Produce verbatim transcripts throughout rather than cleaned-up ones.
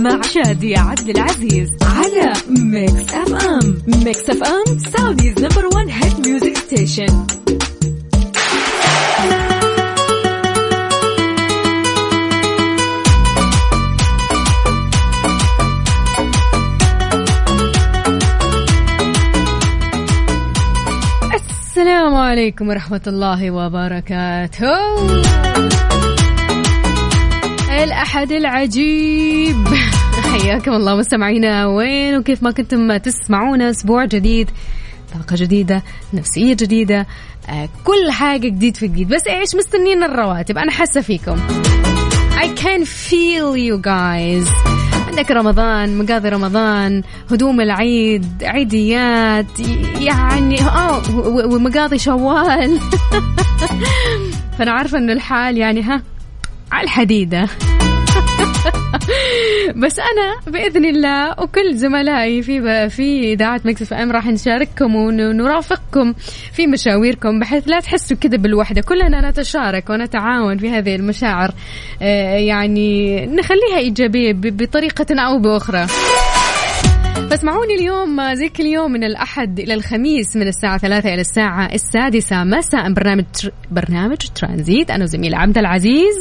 مع شادية عبد العزيز على ميكس اف ام. ميكس اف ام سعوديز نمبر وان هيت ميوزك ستيشن. السلام عليكم ورحمة الله وبركاته. الأحد العجيب، حياكم الله مستمعينا وين وكيف ما كنتم تسمعونا. أسبوع جديد، طاقة جديدة، نفسية جديدة، آه كل حاجة جديد في جديد. بس إيش مستنين الرواتب؟ أنا حاسة فيكم. I can feel you guys. عندك رمضان، مقاضي رمضان، هدوم العيد، عيديات، يعني اه ومقاضي شوال. فأنا عارفة إنه الحال يعني ها على الحديدة. بس أنا بإذن الله وكل زملائي في في إذاعة ميكس اف ام راح نشارككم ونرافقكم في مشاويركم، بحيث لا تحسوا كذا بالوحدة. كلنا نتشارك ونتعاون في هذه المشاعر، يعني نخليها إيجابية بطريقة أو بأخرى. فاسمعوني اليوم زي كل يوم من الأحد إلى الخميس من الساعة ثلاثة إلى الساعة السادسة مساء، برنامج برنامج ترانزيت أنا وزميل عبد العزيز.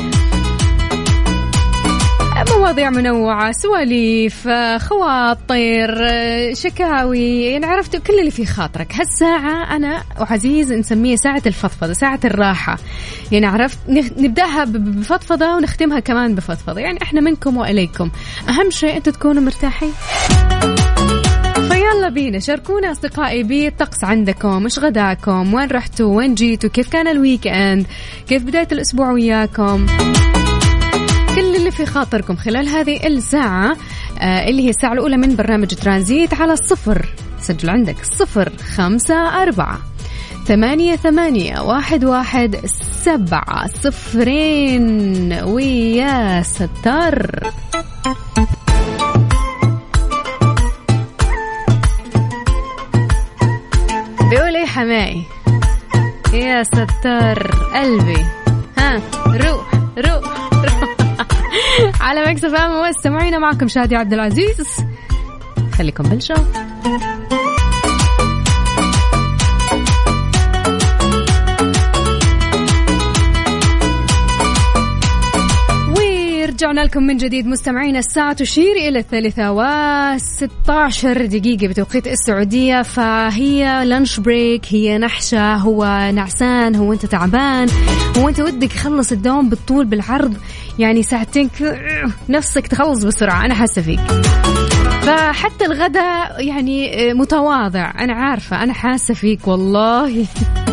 مواضيع منوعة، سواليف، خواطر، شكاوي، يعني عرفتوا كل اللي في خاطرك. هالساعة أنا وعزيز نسميها ساعة الفضفضة، ساعة الراحة. يعني عرفت نبدأها بفضفضة ونختمها كمان بفضفضة، يعني إحنا منكم وإليكم. أهم شيء أنتوا تكونوا مرتاحين. فيلا بينا شاركونا أصدقائي بالطقس عندكم، مش غداكم، وين رحتوا، وين جيتوا، كيف كان الويك اند، كيف بداية الأسبوع وياكم. كل اللي في خاطركم خلال هذه الساعة آه اللي هي الساعة الأولى من برنامج ترانزيت على الصفر. سجل عندك صفر خمسة أربعة ثمانية ثمانية واحد واحد سبعة صفرين ويا ستار. بيقولي حمائي يا ستار قلبي، ها روح روح على ميكس اف ام. مستمعينا معكم شادية عبد العزيز، خليكم بالشو. ورجعنا لكم من جديد مستمعينا. الساعة تشير إلى الثالثة وستة عشر دقيقة بتوقيت السعودية، فهي لانش بريك، هي نحشة، هو نعسان، هو أنت تعبان، هو أنت ودك يخلص الدوام بالطول بالعرض، يعني ساعتين نفسك تخلص بسرعة. أنا حاسة فيك. فحتى الغداء يعني متواضع، أنا عارفة، أنا حاسة فيك والله.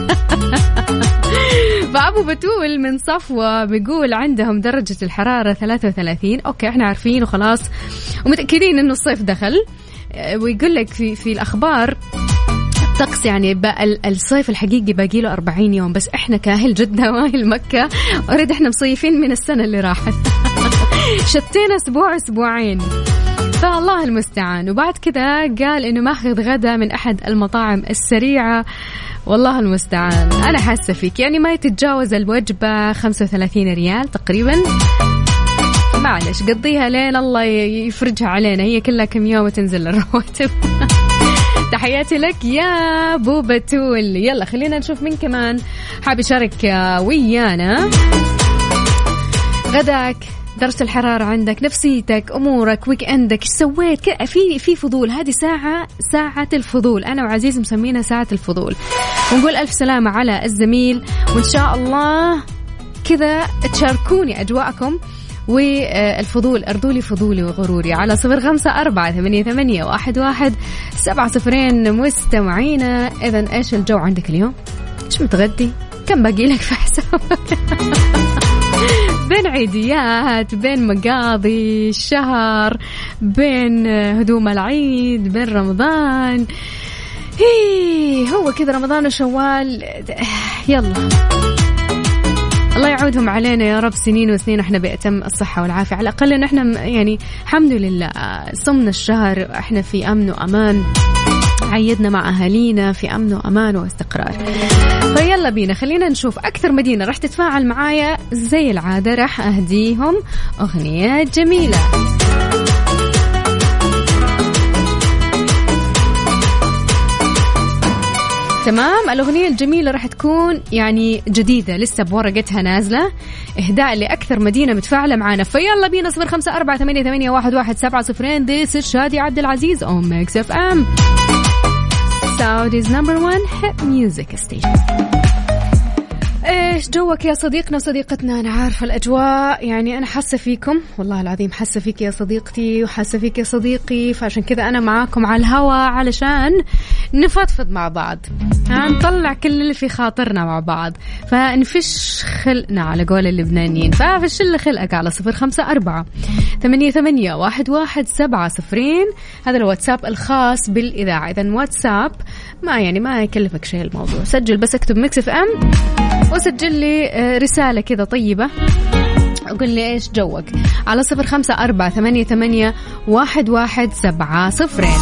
فأبو بتول من صفوة بيقول عندهم درجة الحرارة ثلاثة وثلاثين. أوكي إحنا عارفين وخلاص ومتأكدين إنه الصيف دخل. ويقول لك في في الأخبار الطقس يعني بقى الصيف الحقيقي باقي له أربعين يوم، بس إحنا كاهل جدة واهل مكة أريد إحنا مصيفين من السنة اللي راحت. شتينا أسبوع أسبوعين، فالله المستعان. وبعد كذا قال إنه ماخذ غدا من أحد المطاعم السريعة، والله المستعان. أنا حاسة فيك، يعني ما يتجاوز الوجبة خمسة وثلاثين ريال تقريبا. معلش قضيها لين الله يفرجها علينا، هي كلها كم يوم وتنزل الرواتب. تحياتي لك يا أبو بتول. يلا خلينا نشوف مين كمان حاب يشارك ويانا. غداك، درجة الحرارة عندك، نفسيتك، أمورك، ويك أندك، إيش سويت؟ في في فضول. هذه ساعة ساعة الفضول، أنا وعزيز مسمينا ساعة الفضول. ونقول ألف سلامة على الزميل، وإن شاء الله كذا تشاركوني أجواءكم والفضول. أرضولي فضولي وغروري على صفر خمسة أربعة ثمانية ثمانية واحد واحد سبعة صفرين. مستمعينا إذن إيش الجو عندك اليوم؟ إيش متغدي؟ كم باقي لك في حسابك؟ بين عيديات، بين مقاضي الشهر، بين هدوم العيد، بين رمضان، هي هو كذا رمضان وشوال. يلا الله يعودهم علينا يا رب سنين وسنين، احنا بأتم الصحة والعافية. على الأقل ان احنا يعني الحمد لله صمنا الشهر احنا في أمن وأمان، عيدنا مع أهالينا في أمن وأمان واستقرار. فيلا بينا خلينا نشوف أكثر مدينة راح تتفاعل معايا. زي العادة راح أهديهم أغنيات جميلة. تمام. الأغنية الجميلة راح تكون يعني جديدة لسه بورقتها نازلة، إهداء لأكثر مدينة متفاعلة معانا. فيلا بينا صفر خمسة أربعة ثمانية ثمانية واحد واحد سبعة صفرين. This is شادي عبد العزيز on Mix إف إم, Saudi's number one hit music station. ايش جوك يا صديقنا وصديقتنا؟ انا عارفه الاجواء، يعني انا حاسه فيكم والله العظيم، حاسه فيك يا صديقتي وحاسه فيك يا صديقي، فعشان كذا انا معاكم على الهوا علشان نفضفض مع بعض، نطلع كل اللي في خاطرنا مع بعض، فنفش خلقنا على قول اللبنانيين. ففش اللي خلقك على صفر خمسة أربعة ثمانية ثمانية واحد واحد سبعة صفرين. هذا الواتساب الخاص بالإذاعة. إذا واتساب ما يعني ما يكلفك شيء الموضوع، سجل بس اكتب ميكس اف ام وسجل لي رسالة كذا طيبة وقل لي إيش جوك على صفر خمسة أربعة ثمانية ثمانية واحد واحد سبعة صفرين.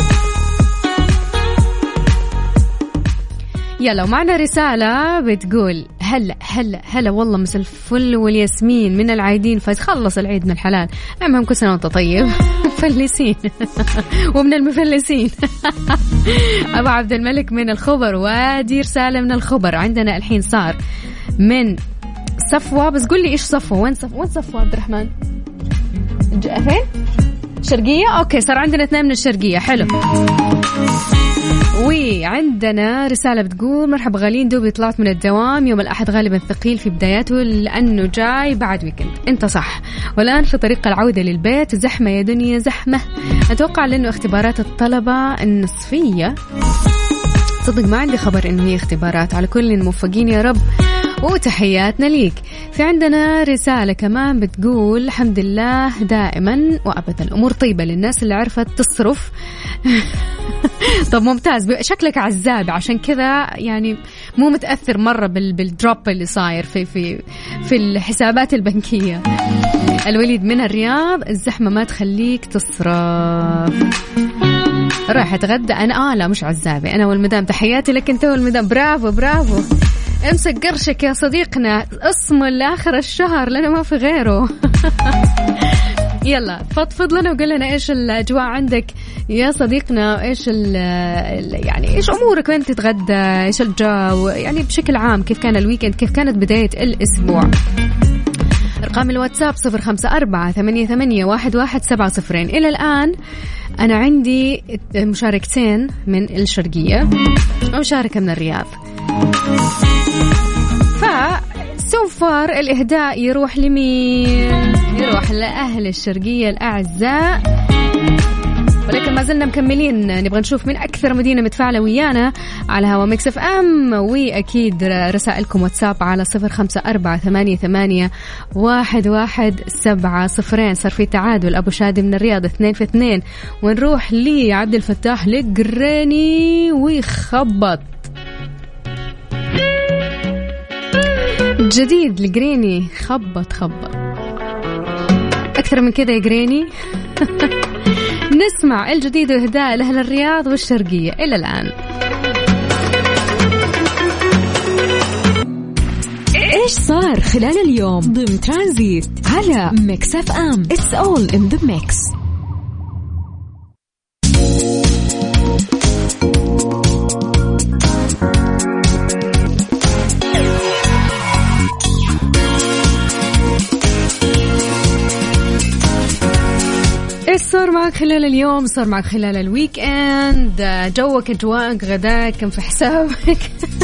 يلا ومعنا رسالة بتقول هلا هلا هلا والله مسا الفل والياسمين من العايدين، فخلص العيد من الحلال. المهم كل سنة وانت طيب. مفلسين ومن المفلسين. أبو عبد الملك من الخبر، وادي رسالة من الخبر. عندنا الحين صار من صفوة، بس قل لي إيش صفوة؟ وين صفوة؟ وين صفوة عبد الرحمن؟ فين؟ شرقية؟ أوكي صار عندنا اثنين من الشرقية، حلو. وعندنا رسالة بتقول مرحبا غالين، دوبي طلعت من الدوام، يوم الأحد غالبا ثقيل في بداياته لأنه جاي بعد ويكند. انت صح، والآن في طريق العودة للبيت، زحمة يا دنيا زحمة. أتوقع لأنه اختبارات الطلبة النصفية، صدق ما عندي خبر إنه هي اختبارات. على كل موفقين يا رب وتحياتنا ليك. في عندنا رسالة كمان بتقول الحمد لله دائما وأبدا الأمور طيبة للناس اللي عرفت تصرف. طب ممتاز، شكلك عزاب عشان كذا يعني مو متأثر مرة بالدروب اللي صاير في في في الحسابات البنكية. الوليد من الرياض، الزحمة ما تخليك تصرف. راح اتغدى انا، اه لا مش عزابي، انا والمدام. تحياتي لك انت والمدام، برافو برافو. امسك قرشك يا صديقنا، اصمل لاخر الشهر لانه ما في غيره. يلا فضفض لنا وقل لنا ايش الاجواء عندك يا صديقنا، ايش يعني ايش امورك وين تتغدى، ايش الجو يعني بشكل عام، كيف كان الويكند، كيف كانت بداية الاسبوع. ارقام الواتساب صفر خمسة أربعة ثمانية ثمانية واحد واحد سبعة صفرين. الى الان انا عندي مشاركتين من الشرقية ومشاركة من الرياض، فسوفر الإهداء يروح لمين؟ يروح لأهل الشرقية الأعزاء، ولكن ما زلنا مكملين، نبغى نشوف من أكثر مدينة متفاعلة ويانا على هوا ميكس اف ام. وأكيد رسائلكم واتساب على صفر خمسة أربعة ثمانية ثمانية واحد واحد سبعة صفرين. صار في تعادل، أبو شادي من الرياض اثنين في اثنين، ونروح لي عبد الفتاح القريني ويخبط جديد. القريني خبط خبط أكثر من كذا يا قريني. نسمع الجديد وإهداء لأهل الرياض والشرقية. إلى الآن إيش صار خلال اليوم ضمن ترانزيت على ميكس اف ام. It's all in the mix. ايش صار معك خلال اليوم؟ صار معك خلال الويك اند؟ جوك اجواءك غداك كم في حسابك؟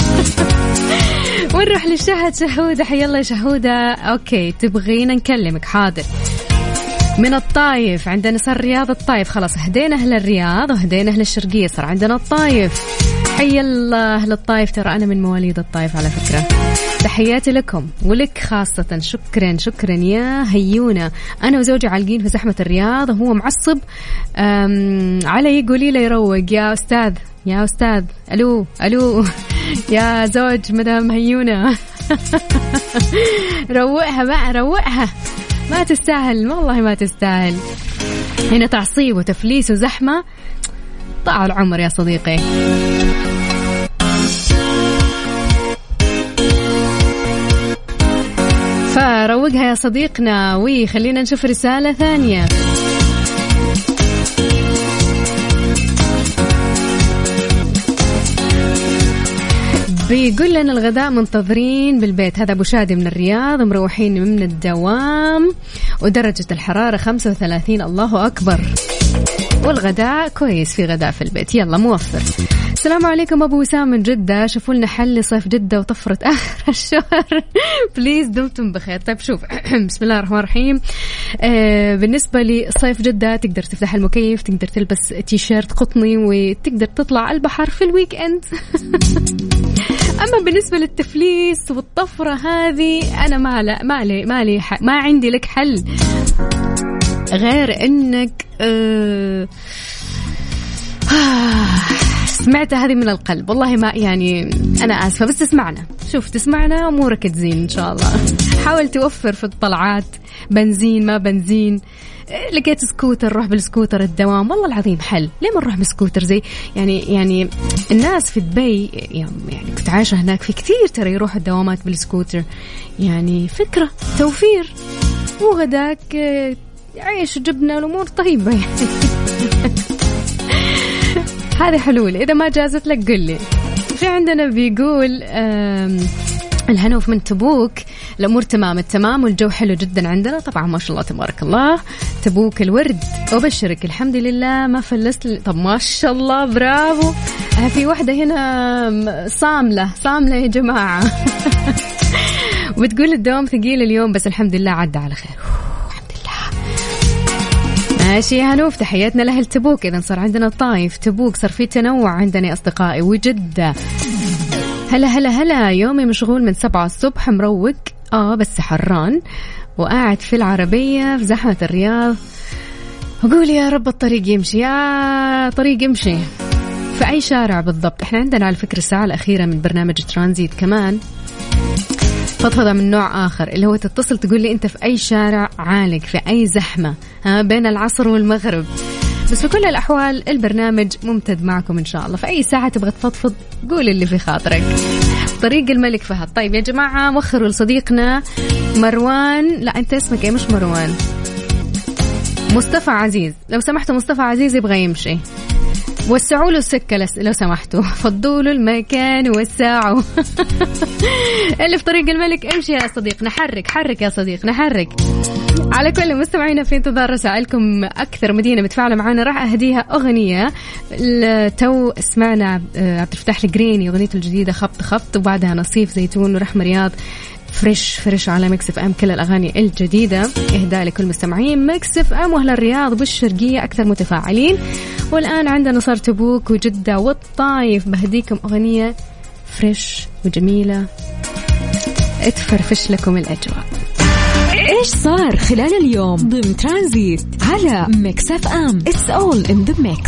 ونروح للشهد شهودة. حي الله يا شهودة. اوكي تبغينا نكلمك؟ حاضر. من الطايف عندنا صار رياض الطايف، خلاص هدينا أهل الرياض وهدينا أهل الشرقية، صار عندنا الطايف. حي الله أهل الطايف، ترى أنا من مواليد الطايف على فكرة. تحياتي لكم ولك خاصة، شكرا شكرا يا هيونا. أنا وزوجي عالقين في زحمة الرياض، هو معصب علي، يقولي له يروق يا أستاذ يا أستاذ. ألو ألو يا زوج مدام هيونا. روقها بقى روقها، ما تستاهل والله ما تستاهل. هنا تعصيب وتفليس وزحمة، طاع العمر يا صديقي. فروقها يا صديقنا. وخلينا نشوف رسالة ثانية. بيقول لنا الغداء منتظرين بالبيت. هذا أبو شادي من الرياض، مروحين من الدوام ودرجة الحرارة خمسة وثلاثين. الله أكبر. والغداء كويس، في غداء في البيت، يلا موفر. السلام عليكم أبو وسام من جدة، شوفوا لنا حل لصيف جدة وطفرة آخر الشهر بليز، دمتم بخير. طيب شوف بسم الله الرحمن الرحيم. آه بالنسبة لصيف جدة تقدر تفتح المكيف، تقدر تلبس تيشيرت قطني وتقدر تطلع البحر في الويك اند أما بالنسبة للتفليس والطفرة هذه أنا ما لا ما لي ما لي ما عندي لك حل غير إنك أه سمعت هذه من القلب والله، ما يعني أنا آسفة بس تسمعنا. شوف تسمعنا أمورك تزين إن شاء الله. حاول توفر في الطلعات، بنزين ما بنزين، لقيت سكوتر روح بالسكوتر الدوام، والله العظيم حل. ليه ما نروح بالسكوتر زي يعني يعني الناس في دبي، يعني كنت عايشة هناك، في كثير ترى يروحوا الدوامات بالسكوتر، يعني فكرة توفير. وغداك عيش جبنة الأمور طيبة يعني. هذه حلول، إذا ما جازت لك قل لي. في عندنا بيقول الهنوف من تبوك، الأمور تمام التمام والجو حلو جدا عندنا طبعا ما شاء الله تبارك الله. تبوك الورد وبشرك الحمد لله ما فلست. طب ما شاء الله برافو. في واحدة هنا صاملة صاملة يا جماعة وبتقول الدوام ثقيل اليوم بس الحمد لله عدى على خير. ماشي يا هنوف، تحياتنا لأهل تبوك. إذا صار عندنا طايف تبوك، صار في تنوع عندنا أصدقائي وجدة. هلا هلا هلا، يومي مشغول من سبعة الصبح مروق آه بس حران، وقاعد في العربية في زحمة الرياض، أقول يا رب الطريق يمشي، يا طريق يمشي. في أي شارع بالضبط؟ إحنا عندنا على فكرة الساعة الأخيرة من برنامج ترانزيت كمان فضفضة من نوع آخر، اللي هو تتصل تقول لي أنت في أي شارع عالق، في أي زحمة، ها بين العصر والمغرب. بس في كل الأحوال البرنامج ممتد معكم إن شاء الله. في أي ساعة تبغى تفضفض قول اللي في خاطرك. طريق الملك فهد. طيب يا جماعة وخروا لصديقنا مروان، لا أنت اسمك إيه مش مروان، مصطفى عزيز، لو سمحتوا مصطفى عزيز يبغى يمشي، وسعوا له السكة لو سمحتوا، فضوا له المكان وسعوا اللي في طريق الملك امشي يا صديقنا، حرك حرك يا صديقنا حرك. على كل مستمعينا في انتظار رسائلكم. أكثر مدينة متفاعلة معنا راح أهديها أغنية. تو سمعنا عبد الفتاح القريني أغنيته الجديدة خبط خبط، وبعدها نصيف زيتون ورحمة رياض فريش فريش على ميكس اف ام. كل الأغاني الجديدة إهداء لكل مستمعين ميكس اف ام وأهل الرياض والشرقية أكثر متفاعلين. والآن عندنا صار تبوك وجدة والطايف، بهديكم أغنية فريش وجميلة اتفرفش لكم الأجواء. إيش صار خلال اليوم ضمن ترانزيت على ميكس اف ام. It's all in the mix.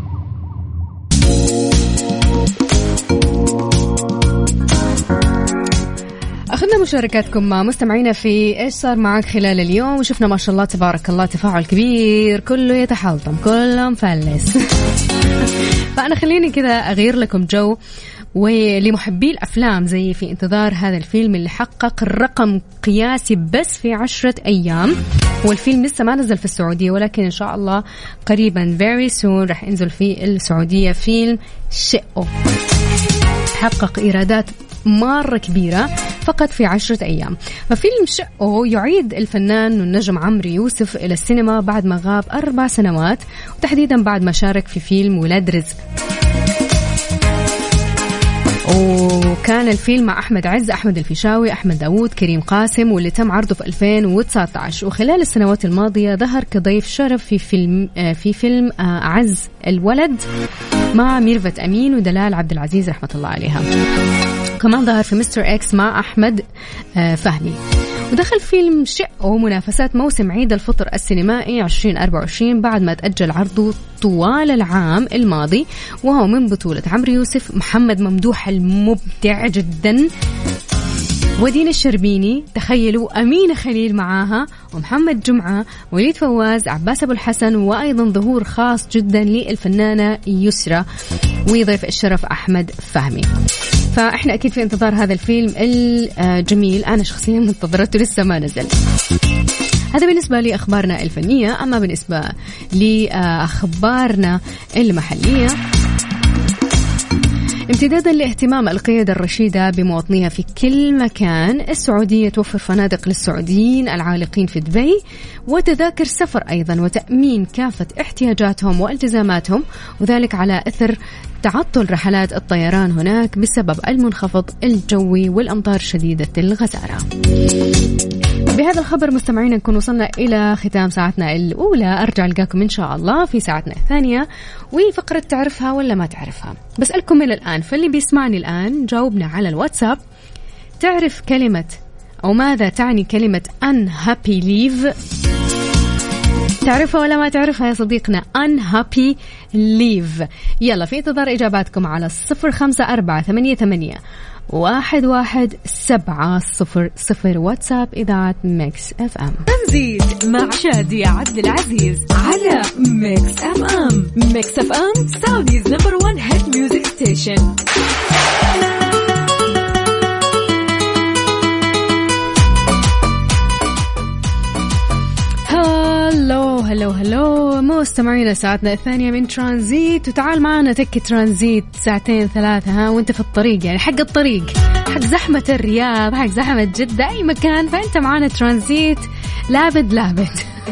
أخذنا مشاركاتكم مع مستمعينا في إيش صار معك خلال اليوم، وشفنا ما شاء الله تبارك الله تفاعل كبير، كله يتحلطم كله مفلس فأنا خليني كذا أغير لكم جو. ولمحبي الأفلام زي في انتظار هذا الفيلم اللي حقق الرقم قياسي بس في عشرة أيام، والفيلم لسه ما نزل في السعودية ولكن إن شاء الله قريبا very soon رح ينزل في السعودية. فيلم شقه حقق إيرادات مرة كبيرة فقط في عشرة أيام. ففيلم شقه يعيد الفنان والنجم عمرو يوسف إلى السينما بعد ما غاب أربع سنوات، وتحديدا بعد ما شارك في فيلم ولاد رزق. وكان الفيلم مع أحمد عز، أحمد الفيشاوي، أحمد داود، كريم قاسم، واللي تم عرضه في ألفين وتسعة عشر. وخلال السنوات الماضية ظهر كضيف شرف في فيلم في فيلم عز الولد مع ميرفت أمين ودلال عبد العزيز رحمة الله عليها. كمان ظهر في مستر إكس مع أحمد فهمي. ودخل فيلم شقه منافسات موسم عيد الفطر السينمائي عشرين أربعة وعشرين بعد ما تأجل عرضه طوال العام الماضي، وهو من بطولة عمرو يوسف، محمد ممدوح المبدع جدا، ودين الشربيني، تخيلوا أمينة خليل معاها، ومحمد جمعة، وليد فواز، عباس أبو الحسن، وأيضا ظهور خاص جدا للفنانة يسرى، ويضيف الشرف أحمد فهمي. فإحنا أكيد في انتظار هذا الفيلم الجميل، أنا شخصيا منتظرته لسه ما نزل. هذا بالنسبة لأخبارنا الفنية. أما بالنسبة لأخبارنا المحلية، امتدادا لاهتمام القيادة الرشيدة بمواطنيها في كل مكان، السعودية توفر فنادق للسعوديين العالقين في دبي وتذاكر سفر أيضا وتأمين كافة احتياجاتهم والتزاماتهم، وذلك على أثر تعطل رحلات الطيران هناك بسبب المنخفض الجوي والأمطار شديدة الغزارة. بهذا الخبر مستمعين نكون وصلنا إلى ختام ساعتنا الأولى. أرجع لقاكم إن شاء الله في ساعتنا الثانية وفقرة تعرفها ولا ما تعرفها. بسألكم من الآن، فاللي بيسمعني الآن جاوبنا على الواتساب، تعرف كلمة أو ماذا تعني كلمة unhappy leave؟ تعرفها ولا ما تعرفها يا صديقنا unhappy leave؟ يلا في انتظار إجاباتكم على الصفر خمسة أربعة ثمانية ثمانية واحد واحد سبعة صفر صفر. واتساب إذاعة ميكس اف ام. تنزيد مع شادية عبد العزيز على ميكس اف ام. ميكس اف ام سعوديز نمبر وان هيت ميوزك ستيشن. هلو هلو هلو مستمعينا، ساعتنا الثانية من ترانزيت، وتعال معنا تك ترانزيت ساعتين ثلاثة ها وانت في الطريق، يعني حق الطريق، حق زحمة الرياض، حق زحمة جدة، أي مكان فأنت معنا ترانزيت لابد لابد.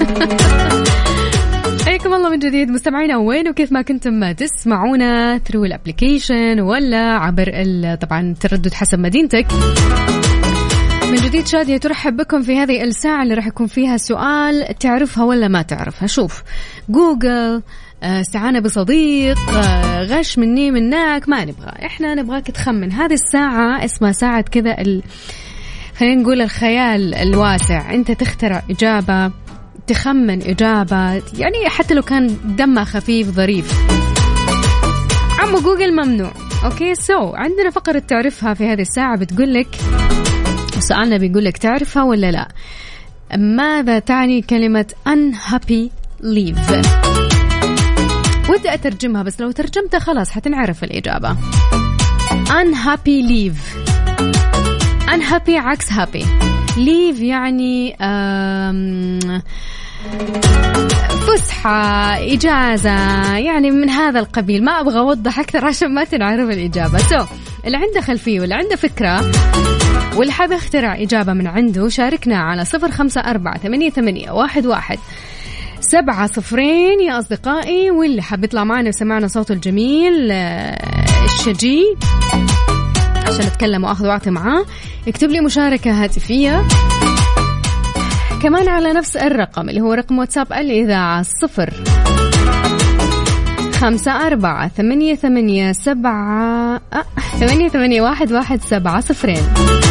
حياكم الله من جديد مستمعينا، وين وكيف ما كنتم تسمعونا، ثرو الابليكيشن ولا عبر طبعا تردد حسب مدينتك. من جديد شادية ترحب بكم في هذه الساعة اللي راح يكون فيها سؤال تعرفها ولا ما تعرفها. شوف جوجل، استعانة بصديق، غش مني منك، ما نبغى، احنا نبغاك تخمن. هذه الساعة اسمها ساعة كذا ال... خلينا نقول الخيال الواسع، انت تخترع إجابة، تخمن إجابة، يعني حتى لو كان دمها خفيف ظريف. عمو جوجل ممنوع. اوكي سو so, عندنا فقرة تعرفها في هذه الساعة بتقول لك، سؤالنا بيقول لك تعرفها ولا لا، ماذا تعني كلمة unhappy leave؟ ودي أترجمها بس لو ترجمتها خلاص حتنعرف الإجابة. unhappy leave، unhappy عكس happy، leave يعني فسحة، إجازة، يعني من هذا القبيل. ما أبغى أوضح أكثر عشان ما تنعرف الإجابة. سو so, اللي عنده خلفية واللي عنده فكرة واللي حاب يخترع إجابة من عنده شاركنا على صفر خمسة أربعة ثمانية ثمانية واحد واحد سبعة صفرين يا أصدقائي. واللي حاب يطلع معنا وسمعنا صوته الجميل الشجي عشان أتكلم وأخذ وأعطي معاه، يكتب لي مشاركة هاتفية كمان على نفس الرقم اللي هو رقم واتساب الإذاعة صفر خمسة أربعة ثمانية ثمانية سبعة ثمانية ثمانية واحد واحد سبعة صفرين.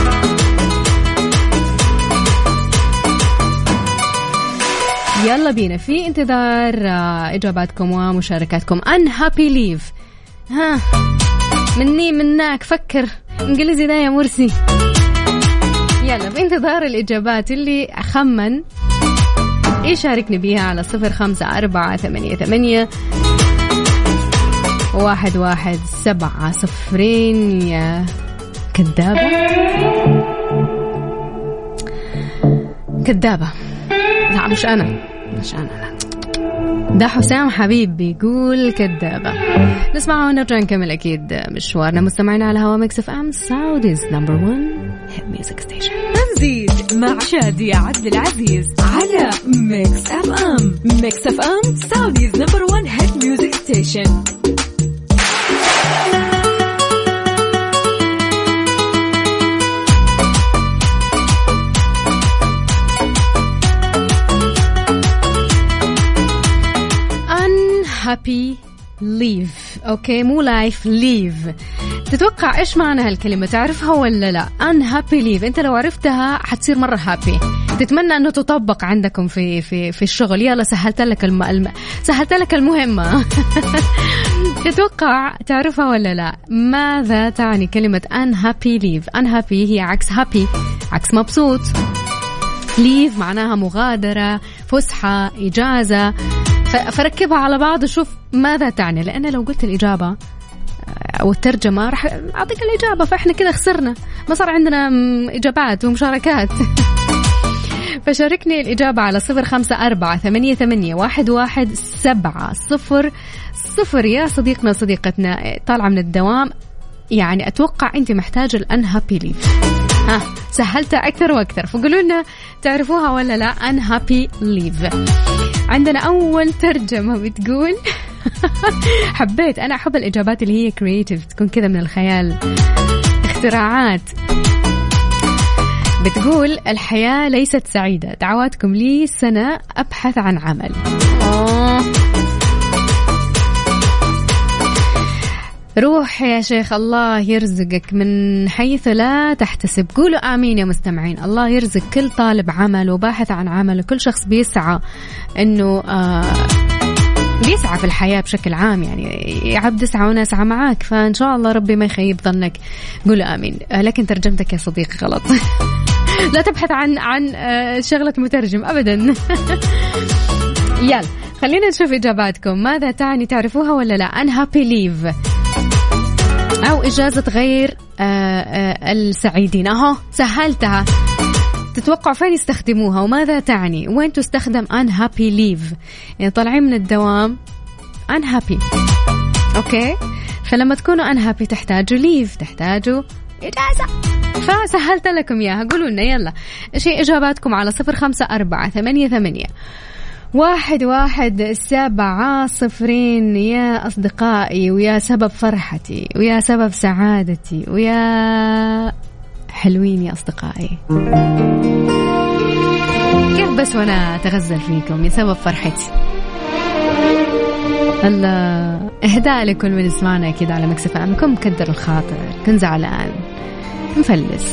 يلا بينا في انتظار إجاباتكم ومشاركاتكم. unhappy leave، ها مني منك، فكر إنجليزي ده يا مرسي. يلا في انتظار الإجابات، اللي أخمن يشاركني بيها على صفر خمسة أربعة ثمانية ثمانية واحد واحد سبعة صفرين. يا كذابة كذابة، لا مش أنا مش أنا لا. ده حسام حبيب بيقول كذابة. نسمعها ونرجع نكمل أكيد مشوارنا مستمعين على هوا ميكس اف ام سعوديز نمبر ون هيت ميوزك ستيشن. تنزيد مع شادية عبد العزيز على ميكس اف ام. ميكس اف ام سعوديز نمبر ون هيت ميوزك ستيشن. happy leave، أوكي مو life leave. تتوقع إيش معنى هالكلمة؟ تعرفها ولا لا؟ unhappy leave، أنت لو عرفتها حتصير مرة happy، تتمنى أنه تطبق عندكم في في في الشغل. يلا سهلت لك الم... الم... سهلت لك المهمة. تتوقع تعرفها ولا لا؟ ماذا تعني كلمة unhappy leave؟ unhappy هي عكس happy، عكس مبسوط. leave معناها مغادرة، فسحة، إجازة. فركبها على بعض وشوف ماذا تعني، لأن لو قلت الإجابة أو الترجمة راح أعطيك الإجابة، فإحنا كده خسرنا، ما صار عندنا إجابات ومشاركات. فشاركني الإجابة على صفر خمسة أربعة ثمانية ثمانية واحد واحد سبعة صفر صفر. يا صديقنا صديقتنا طالعة من الدوام يعني أتوقع أنت محتاجة الأنهابي ليف. ها سهلتها أكثر وأكثر، فقولوا لنا تعرفوها ولا لا أنهابي ليف. عندنا أول ترجمة بتقول حبيت، أنا أحب الإجابات اللي هي كرييتيف، تكون كذا من الخيال، اختراعات. بتقول الحياة ليست سعيدة، دعواتكم لي سنة أبحث عن عمل. أوه. روح يا شيخ، الله يرزقك من حيث لا تحتسب. قولوا آمين يا مستمعين. الله يرزق كل طالب عمل وباحث عن عمل وكل شخص بيسعى إنه آه بيسعى في الحياة بشكل عام، يعني يا عبد اسعى وانا اسعى معاك، فإن شاء الله ربي ما يخيب ظنك. قولوا آمين. آه لكن ترجمتك يا صديقي غلط. لا تبحث عن عن آه شغلة مترجم أبدا. يلا خلينا نشوف إجاباتكم. ماذا تعني؟ تعرفوها ولا لا؟ unhappy leave أو إجازة غير آآ آآ السعيدين. أهو سهلتها. تتوقع فين يستخدموها وماذا تعني؟ وين تستخدم unhappy leave؟ يعني طالعين من الدوام unhappy، أوكي؟ فلما تكونوا unhappy تحتاجوا leave، تحتاجوا إجازة. فسهلت لكم إياها. قولوا لنا يلا إيش إجاباتكم على صفر خمسة أربعة ثمانية ثمانية واحد واحد سبعة صفرين. يا أصدقائي ويا سبب فرحتي ويا سبب سعادتي ويا حلوين يا أصدقائي، كيف بس وأنا أتغزل فيكم يا سبب فرحتي. الله إهداء لكل من يسمعنا كده على ميكس إف إم. كن مكدر الخاطر، كن زعلان، مفلس.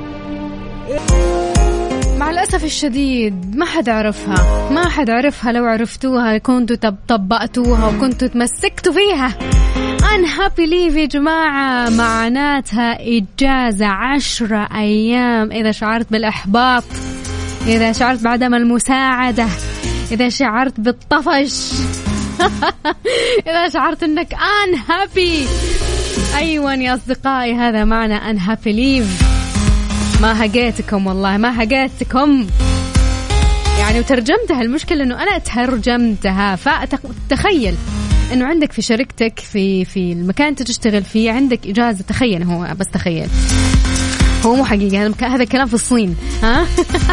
مع الأسف الشديد ما حد عرفها، ما حد عرفها. لو عرفتوها كنتوا طبقتوها وكنتوا تمسكتوا فيها. unhappy leave يا جماعة معناتها إجازة عشرة أيام إذا شعرت بالإحباط، إذا شعرت بعدم المساعدة، إذا شعرت بالطفش، إذا شعرت أنك unhappy. أيوة يا أصدقائي هذا معنى unhappy leave. ما هقيتكم والله، ما هقيتكم يعني. وترجمتها، المشكلة أنه أنا ترجمتها. فتخيل أنه عندك في شركتك في في المكان تشتغل فيه عندك إجازة. تخيل، هو بس تخيل، هو مو حقيقي، هذا كلام في الصين. ها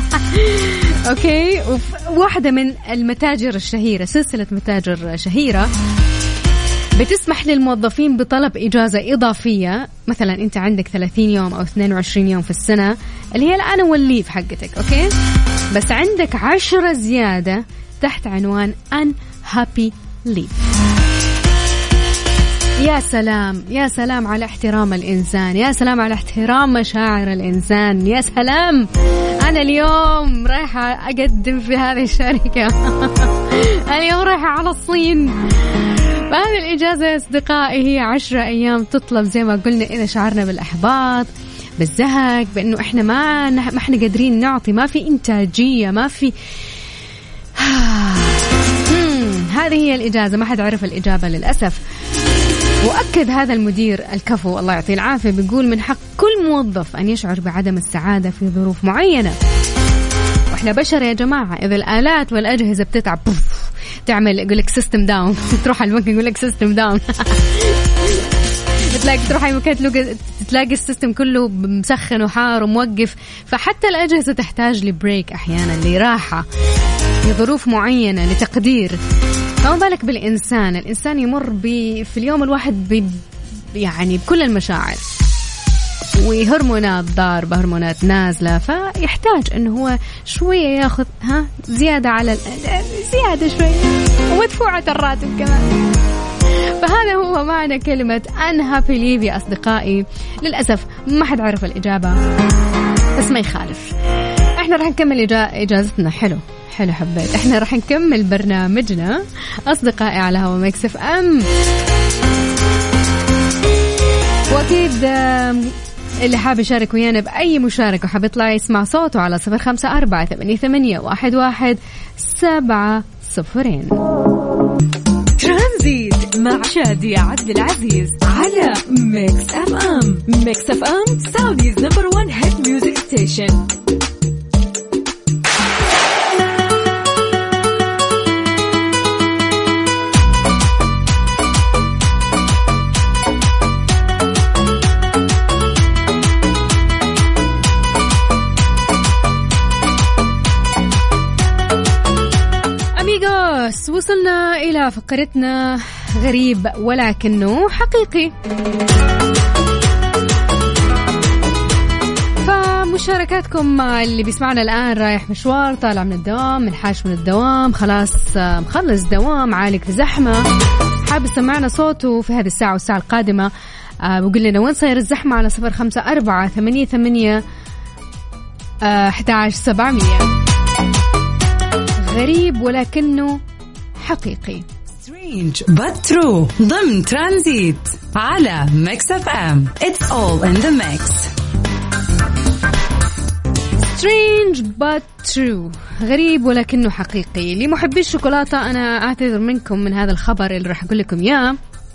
أوكي. واحدة من المتاجر الشهيرة، سلسلة متاجر شهيرة، بتسمح للموظفين بطلب إجازة إضافية. مثلا أنت عندك ثلاثين يوم أو اثنين وعشرين يوم في السنة اللي هي الآن والليف حقتك، أوكي، بس عندك عشرة زيادة تحت عنوان unhappy leave. يا سلام يا سلام على احترام الإنسان، يا سلام على احترام مشاعر الإنسان، يا سلام. أنا اليوم رايحة أقدم في هذه الشركة. اليوم رايحة على الصين. فهذه الإجازة يا أصدقائي هي عشرة أيام تطلب زي ما قلنا إذا شعرنا بالإحباط، بالزهق، بأنه إحنا ما ما إحنا قادرين نعطي، ما في إنتاجية، ما في. هذه هي الإجازة. ما حد عرف الإجابة للأسف. وأكد هذا المدير الكفو الله يعطيه العافية، بيقول من حق كل موظف أن يشعر بعدم السعادة في ظروف معينة. وإحنا بشر يا جماعة. إذا الآلات والأجهزة بتتعب تعمل يقولك سيستم داون، تروح على المكان يقولك سيستم داون. بتلاقي تروح أي مكان تلاقي السيستم كله مسخن وحار وموقف. فحتى الأجهزة تحتاج لبريك أحيانا، لراحة، لظروف معينة، لتقدير. فما بالك بالإنسان. الإنسان يمر ب في اليوم الواحد ب يعني بكل المشاعر وهرمونات ضاربة، هرمونات نازلة، فيحتاج إنه هو شوية ياخذ ها زيادة على زيادة شوية ومدفوعة الراتب كمان. فهذا هو معنى كلمة unhappy leave يا أصدقائي. للأسف ما حد عرف الإجابة، بس ما يخالف. إحنا راح نكمل إجازتنا. حلو حلو حبيت. إحنا راح نكمل برنامجنا أصدقائي على هوا ميكس إف إم. وأكيد اللي حاب يشارك ويانا بأي مشاركة وحاب يطلع يسمع صوته على صفر خمسة أربعة ثمانية ثمانية واحد واحد سبعة صفرين. ترانزيت مع شادية عبد العزيز على ميكس إف إم. ميكس إف إم سعوديز نمبر وان هيت ميوزك ستيشن. يس وصلنا إلى فقرتنا غريب ولكنه حقيقي. فمشاركاتكم اللي بيسمعنا الآن رايح مشوار، طالع من الدوام، منحاش من الدوام، خلاص مخلص دوام، عالق في زحمة، حاب يسمعنا صوته في هذه الساعة والساعة القادمة، بقول لنا وين صاير الزحمة على صفر خمسة أربعة ثمانية ثمانية أحد عشر سبعمية. غريب ولكنه حقيقي. Strange but true ضمن ترانزيت على ميكس اف ام. It's all in the mix. Strange but true، غريب ولكنه حقيقي. لمحبي الشوكولاتة أنا أعتذر منكم من هذا الخبر اللي راح أقول لكم إياه،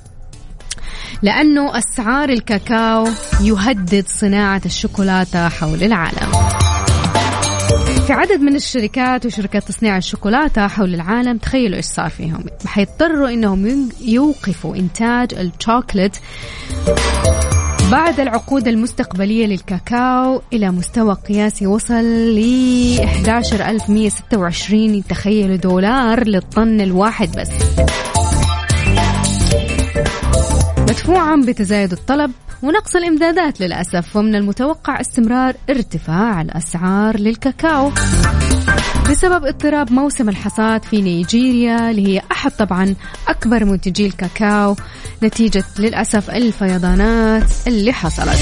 لأنه أسعار الكاكاو يهدد صناعة الشوكولاتة حول العالم. في عدد من الشركات وشركات تصنيع الشوكولاتة حول العالم تخيلوا إيش صار فيهم، حيضطروا إنهم يوقفوا إنتاج الشوكولات بعد العقود المستقبلية للكاكاو إلى مستوى قياسي وصل ل أحد عشر ألف ومئة وستة وعشرين تخيلوا دولار للطن الواحد بس، مدفوعا بتزايد الطلب ونقص الإمدادات للأسف. ومن المتوقع استمرار ارتفاع الأسعار للكاكاو بسبب اضطراب موسم الحصاد في نيجيريا اللي هي أحد طبعا أكبر منتجي الكاكاو نتيجة للأسف الفيضانات اللي حصلت.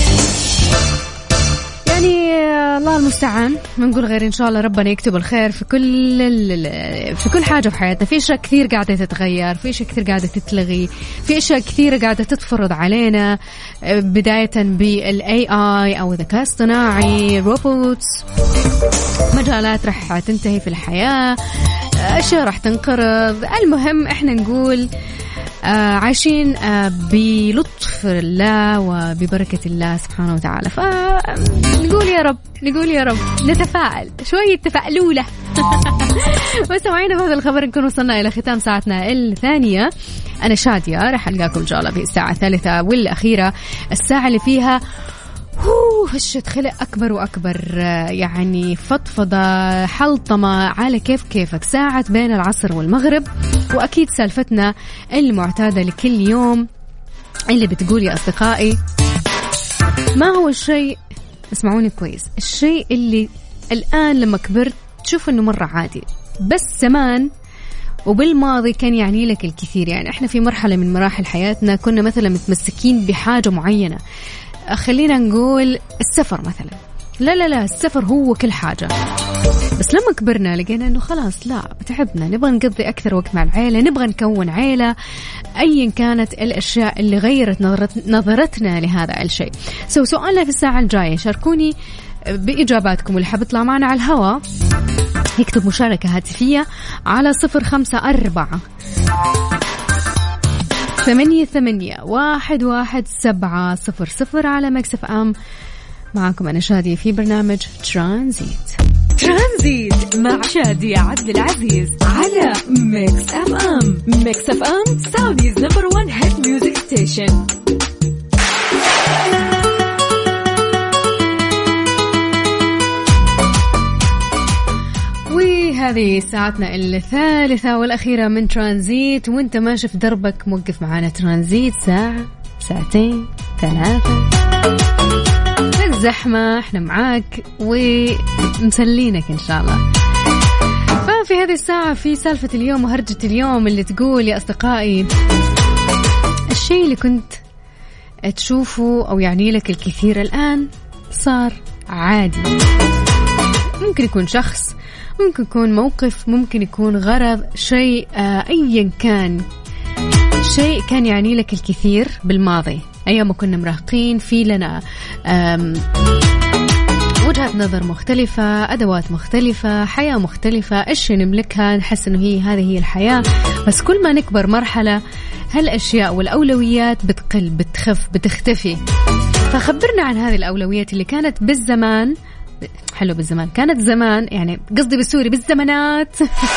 يعني الله المستعان، ما نقول غير إن شاء الله ربنا يكتب الخير في كل في كل حاجة في حياتنا. في أشياء كثير قاعدة تتغير، في أشياء كثير قاعدة تتلغي، في أشياء كثير قاعدة تتفرض علينا، بداية بالإي آي أو الذكاء الاصطناعي، روبوتس، مجالات رح تنتهي في الحياة، أشياء رح تنقرض. المهم إحنا نقول آه عايشين آه بلطف الله وببركة الله سبحانه وتعالى، فنقول يا رب، نقول يا رب، نتفائل شوية تفائلولة. وسمعينا بهذا الخبر نكون وصلنا إلى ختام ساعتنا الثانية. أنا شادية، رح ألقاكم إن شاء الله في الساعة الثالثة والأخيرة، الساعة اللي فيها هو فشت خلق أكبر وأكبر، يعني فضفضة حلطمة على كيف كيفك، ساعة بين العصر والمغرب. وأكيد سالفتنا المعتادة لكل يوم اللي بتقول يا أصدقائي ما هو الشيء، اسمعوني كويس، الشيء اللي الآن لما كبرت تشوف أنه مرة عادي بس زمان وبالماضي كان يعني لك الكثير. يعني احنا في مرحلة من مراحل حياتنا كنا مثلا متمسكين بحاجة معينة، خلينا نقول السفر مثلا، لا لا لا السفر هو كل حاجة، بس لما كبرنا لقينا انه خلاص لا تعبنا، نبغى نقضي اكثر وقت مع العيلة، نبغى نكون عيلة، ايا كانت الاشياء اللي غيرت نظرتنا لهذا الشيء. سو سؤالنا في الساعة الجاية، شاركوني بإجاباتكم، واللي حاب يطلع معنا على الهواء يكتب مشاركة هاتفية على صفر خمسة أربعة ثمانية ثمانية واحد واحد سبعة صفر صفر على ميكس اف ام. معكم أنا شادية في برنامج ترانزيت. ترانزيت مع شادية عبد العزيز على ميكس اف ام. ميكس اف ام سعوديز نمبر وان هيت ميوزك ستيشن. هذه ساعتنا الثالثة والأخيرة من ترانزيت، وانت ماشي في دربك موقف معانا ترانزيت ساعة ساعتين ثلاثة، الزحمة احنا معاك ومسلينك إن شاء الله. ففي هذه الساعة في سالفة اليوم وهرجة اليوم اللي تقول يا أصدقائي الشيء اللي كنت تشوفه أو يعني لك الكثير الآن صار عادي. ممكن يكون شخص، ممكن يكون موقف، ممكن يكون غرض، شيء آه أيا كان، شيء كان يعني لك الكثير بالماضي أيام ما كنا مراهقين، في لنا وجهة نظر مختلفة، أدوات مختلفة، حياة مختلفة، أشياء نملكها نحس إنه هي هذه هي الحياة. بس كل ما نكبر مرحلة هالأشياء والأولويات بتقل، بتخف، بتختفي. فخبرنا عن هذه الأولويات اللي كانت بالزمان حلو، بالزمان كانت زمان، يعني قصدي بالسوري بالزمانات.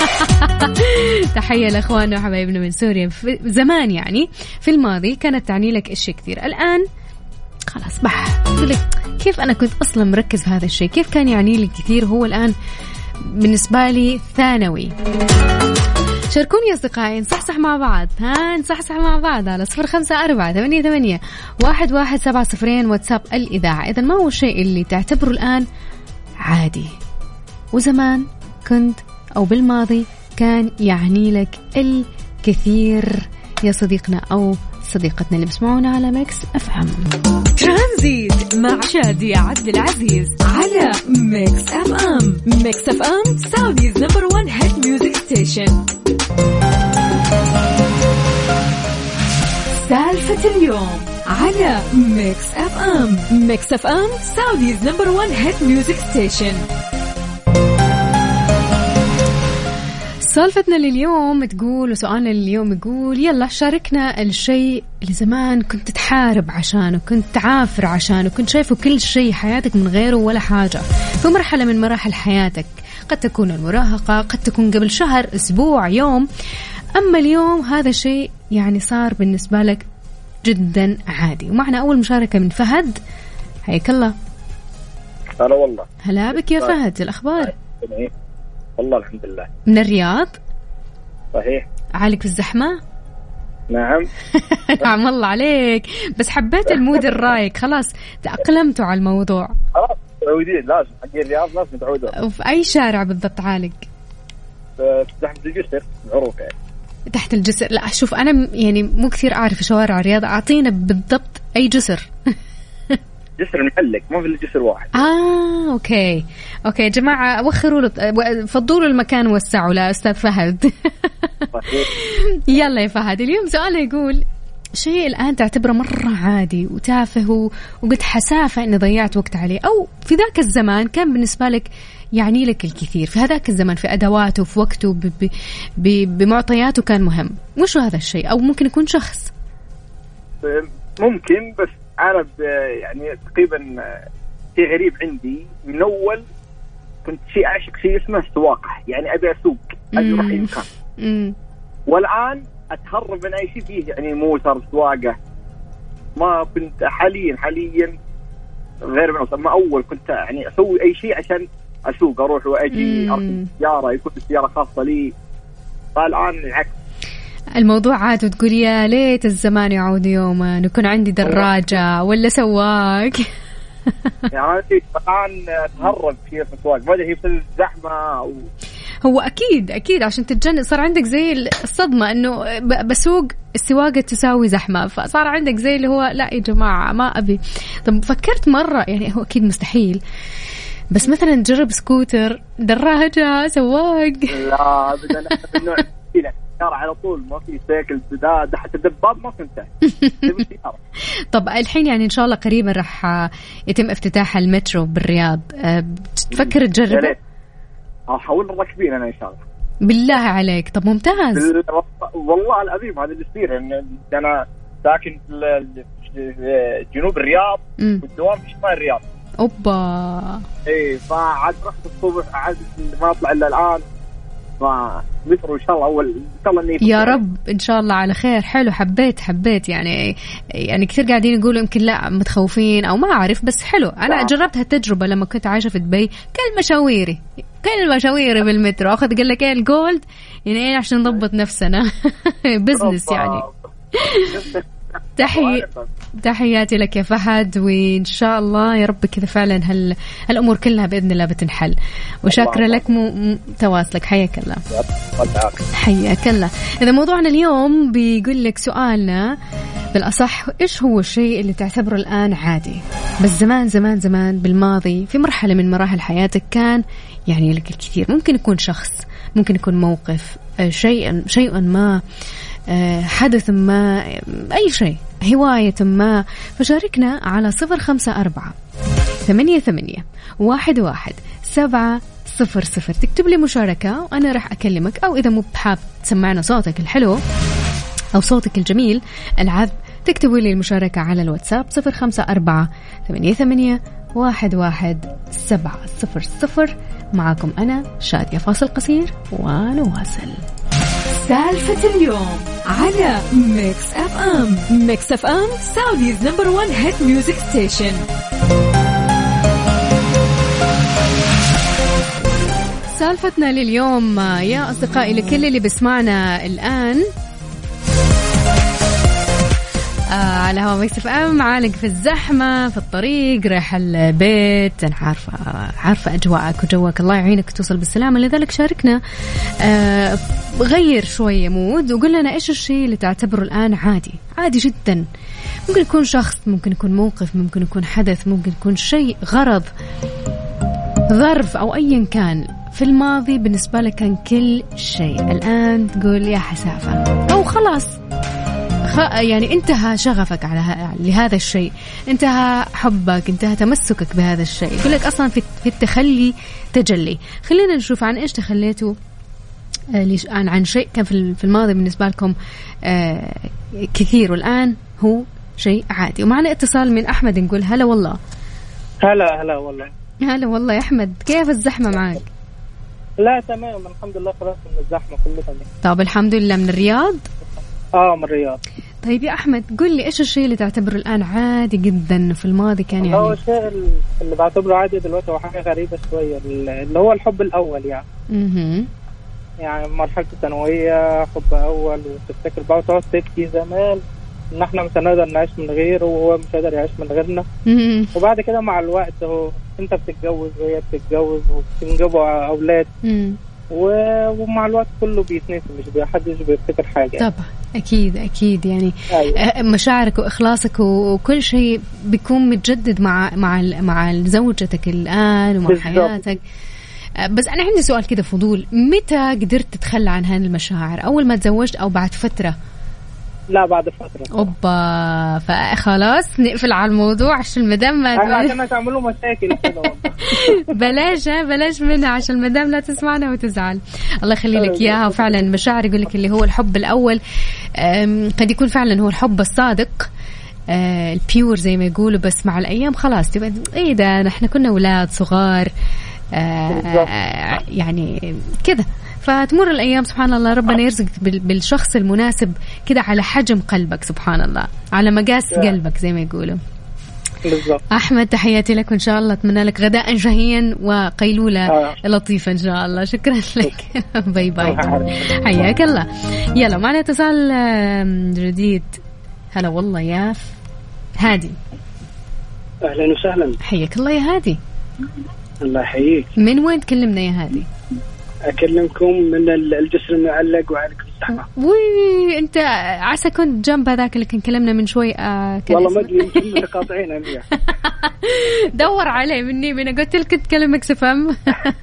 تحية لأخواننا وحبايبنا من سوريا. في زمان يعني في الماضي كانت تعني لك إشي كثير، الآن خلاص بح يقول لك كيف أنا كنت أصلا مركز في هذا الشيء، كيف كان يعني لي كثير، هو الآن بالنسبة لي ثانوي. شاركوني يا أصدقائي، نصحصح مع بعض، ها نصحصح مع بعض على صفر خمسة أربعة ثمانية ثمانية واحد واحد سبعة صفرين واتساب الإذاعة. إذا ما هو الشيء اللي تعتبره الآن عادي وزمان كنت أو بالماضي كان يعني لك الكثير يا صديقنا أو صديقتنا اللي بسمعونا على ميكس اف ام. ترانزيت مع شادية عبد العزيز على ميكس اف ام. ميكس اف ام سعوديز نمبر ون هيت ميوزك ستيشن. سالفة اليوم على ميكس اف ام. ميكس اف ام سعوديز نمبر ون هيت ميوزك ستيشن. سالفتنا لليوم تقول وسؤالنا لليوم يقول يلا شاركنا الشيء اللي زمان كنت تحارب عشانه، كنت تعافر عشانه، كنت شايفه كل شيء حياتك من غيره ولا حاجة في مرحلة من مراحل حياتك. قد تكون المراهقة، قد تكون قبل شهر، أسبوع، يوم. أما اليوم هذا شيء يعني صار بالنسبة لك جدا عادي. ومعنا أول مشاركة من فهد. حياك الله. هلا والله. هلا بك يا فهد، الأخبار؟ والله الحمد لله. من الرياض؟ صحيح. عالق في الزحمة؟ نعم. نعم الله عليك، بس حبيت المود الرايق، خلاص تأقلمتوا على الموضوع. خلاص متعودين، لازم حق الرياض لازم متعودين. وفي أي شارع بالضبط عالق؟ تحت الجسر معروف يعني. تحت الجسر؟ لا شوف أنا يعني مو كثير أعرف شوارع الرياض، أعطينا بالضبط أي جسر. جسر معلق، ما في الجسر واحد. آه أوكي أوكي يا جماعة، وخروا له، فضوا له المكان وسعوا لا أستاذ فهد. يلا يا فهد، اليوم سؤال يقول شيء الآن تعتبره مرة عادي وتافه وقد حسافة إن ضيعت وقت عليه، أو في ذاك الزمان كان بالنسبة لك يعني لك الكثير، في هذاك الزمان في أدواته، في وقته، ب ب ب بمعطياته كان مهم. وشو هذا الشيء؟ أو ممكن يكون شخص. ممكن، بس أنا يعني تقريبا شيء غريب عندي من أول كنت شيء أعشق شيء اسمه السواقة، يعني أبي أسوق أبي أروح أي مكان. والآن أتهرب من أي شيء فيه يعني موتر سواقة. ما كنت حاليا حاليا غير من أصلا. ما أول كنت يعني أسوي أي شيء عشان أسوق أروح وأجي، أركب سيارة يكون السيارة خاصة لي. فالآن العكس، الموضوع عاد وتقول يا ليت الزمان يعود يوما نكون عندي دراجة ولا سواق. يعني الآن أتهرب في السواق، ما هي في الزحمة و... هو أكيد أكيد عشان تتجنن، صار عندك زي الصدمة إنه بسوق السواقة تساوي زحمة، فصار عندك زي اللي هو لا يا جماعة ما أبي. طب فكرت مرة، يعني هو أكيد مستحيل، بس مثلا تجرب سكوتر، دراجة، سواق؟ لا أبدا، النوع كذا على طول، ما في سيكل ده حتى دباب ما كنت. طب الحين يعني إن شاء الله قريبا راح يتم افتتاح المترو بالرياض، تفكر تجربه؟ أحاول الركبين أنا إن شاء الله. بالله عليك. طب ممتاز. والله العظيم هذا اللي يصير، إن أنا ساكن في جنوب الرياض والدوام في شمال الرياض. أوبا. إيه، فعاد رحت الصبح عاد ما أطلع إلا الآن. مترو إن شاء الله أول إن شاء الله إني يا رب إن شاء الله على خير. حلو، حبيت حبيت يعني يعني كثير قاعدين يقولوا يمكن لا متخوفين أو ما أعرف، بس حلو. أنا جربت هالتجربة لما كنت عايشة في دبي، كل مشاويري كل مشاويري بالمترو أخذ قال لك إيه الجولد، يعني إيه عشان نضبط نفسنا. بزنس يعني. تحيي تحياتي لك يا فهد، وإن شاء الله يا رب كذا فعلا هال... هالأمور كلها بإذن الله بتنحل. وشاكرة لك م... م... تواصلك. حياك الله. حياك الله. إذا موضوعنا اليوم بيقول لك سؤالنا بالأصح إيش هو الشيء اللي تعتبره الآن عادي بس زمان زمان زمان بالماضي في مرحلة من مراحل حياتك كان يعني لك الكثير. ممكن يكون شخص، ممكن يكون موقف، شيء شيء ما، حدث ما، أي شيء، هواية ما. فشاركنا على صفر خمسة أربعة ثمانية ثمانية واحد واحد سبعة صفر صفر. تكتب لي مشاركة وأنا راح أكلمك، أو إذا مو بحاب تسمعنا صوتك الحلو أو صوتك الجميل العذب، تكتبوا لي المشاركة على الواتساب صفر خمسة أربعة ثمانية ثمانية واحد واحد سبعة صفر صفر. معكم أنا شادية، فاصل قصير ونواصل. سالفة اليوم على ميكس اف ام. ميكس اف ام سعوديز نمبر ون هيت ميوزك ستيشن. سالفتنا لليوم يا أصدقائي لكل اللي بسمعنا الآن آه على هوا ميكس اف ام، عالق في الزحمة في الطريق رايح البيت، أنا عارفة عارفة أجواءك وجوك، الله يعينك توصل بالسلامة. لذلك شاركنا آه غير شوية مود وقول لنا إيش الشيء اللي تعتبره الآن عادي عادي جدا. ممكن يكون شخص، ممكن يكون موقف، ممكن يكون حدث، ممكن يكون شيء، غرض، ظرف أو أيا كان في الماضي بالنسبة لك كان كل شيء، الآن تقول يا حسافة أو خلاص يعني انتهى شغفك على لهذا الشيء، انتهى حبك، انتهى تمسكك بهذا الشيء. يقول لك أصلا في في التخلي تجلي. خلينا نشوف عن إيش تخليتوا عن عن شيء كان في الماضي بالنسبة لكم كثير والآن هو شيء عادي. ومعنا اتصال من أحمد، نقول هلا والله. هلا هلا والله. هلا والله يا أحمد، كيف الزحمة معك؟ لا تمام الحمد لله، خلاص من الزحمة كله تمام. طب الحمد لله. من الرياض؟ اه من الرياض. طيب يا أحمد قل لي إيش الشيء اللي تعتبره الآن عادي جدا في الماضي كان يعني؟ هو الشيء اللي بعتبره عادي دلوقتي هو حاجة غريبة شوية، اللي هو الحب الأول يعني. اها يعني مرحلة الثانوية حب أول، وتفتكر بقى وتقعد تبكي زمان إن إحنا مش هنقدر نعيش من غيره وهو مش قادر يعيش من غيرنا. وبعد كده مع الوقت هو أنت بتتجوز وهي بتتجوز وبتنجبوا أولاد، ومع الوقت كله بيتنسي، مش بيحدش بيفتكر حاجة. طبعا أكيد أكيد يعني. أيوة. مشاعرك وإخلاصك وكل شيء بيكون متجدد مع مع مع زوجتك الآن ومع بالزبط. حياتك. بس أنا عندي سؤال كده فضول، متى قدرت تتخلى عن هذه المشاعر؟ أول ما تزوجت أو بعد فترة؟ لا بعد فترة. أوبا، فخلاص نقفل على الموضوع عشان المدام ما عشان تعملوا مشاكل كده. بلاش بلاش منها عشان المدام لا تسمعنا وتزعل. الله يخلي لك إياها. وفعلا مشاعر يقول لك اللي هو الحب الأول قد يكون فعلا هو الحب الصادق البيور زي ما يقولوا، بس مع الأيام خلاص تبقى إيه ده نحن كنا أولاد صغار يعني كذا. فتمر الأيام سبحان الله، ربنا يرزقك بالشخص المناسب كده على حجم قلبك سبحان الله، على مقاس قلبك زي ما يقولوا. بالضبط. أحمد تحياتي لك وإن شاء الله أتمنى لك غداء شهيا وقيلولة آه. لطيفة إن شاء الله. شكرا لك. باي باي. حياك الله. يلا معنا اتصال جديد. هلا والله يا هادي. أهلا وسهلا. حياك الله يا هادي. الله يحييك. من وين تكلمنا يا هادي؟ أكلمكم من الجسر المعلق وعليكم الزحمة. وي أنت عسى كنت جنب هذاك اللي كان كلمنا من شوي. آه والله ما أدري يمكن متقاطعين أمية. دور عليه مني من قلت لك تكلمك سفهم.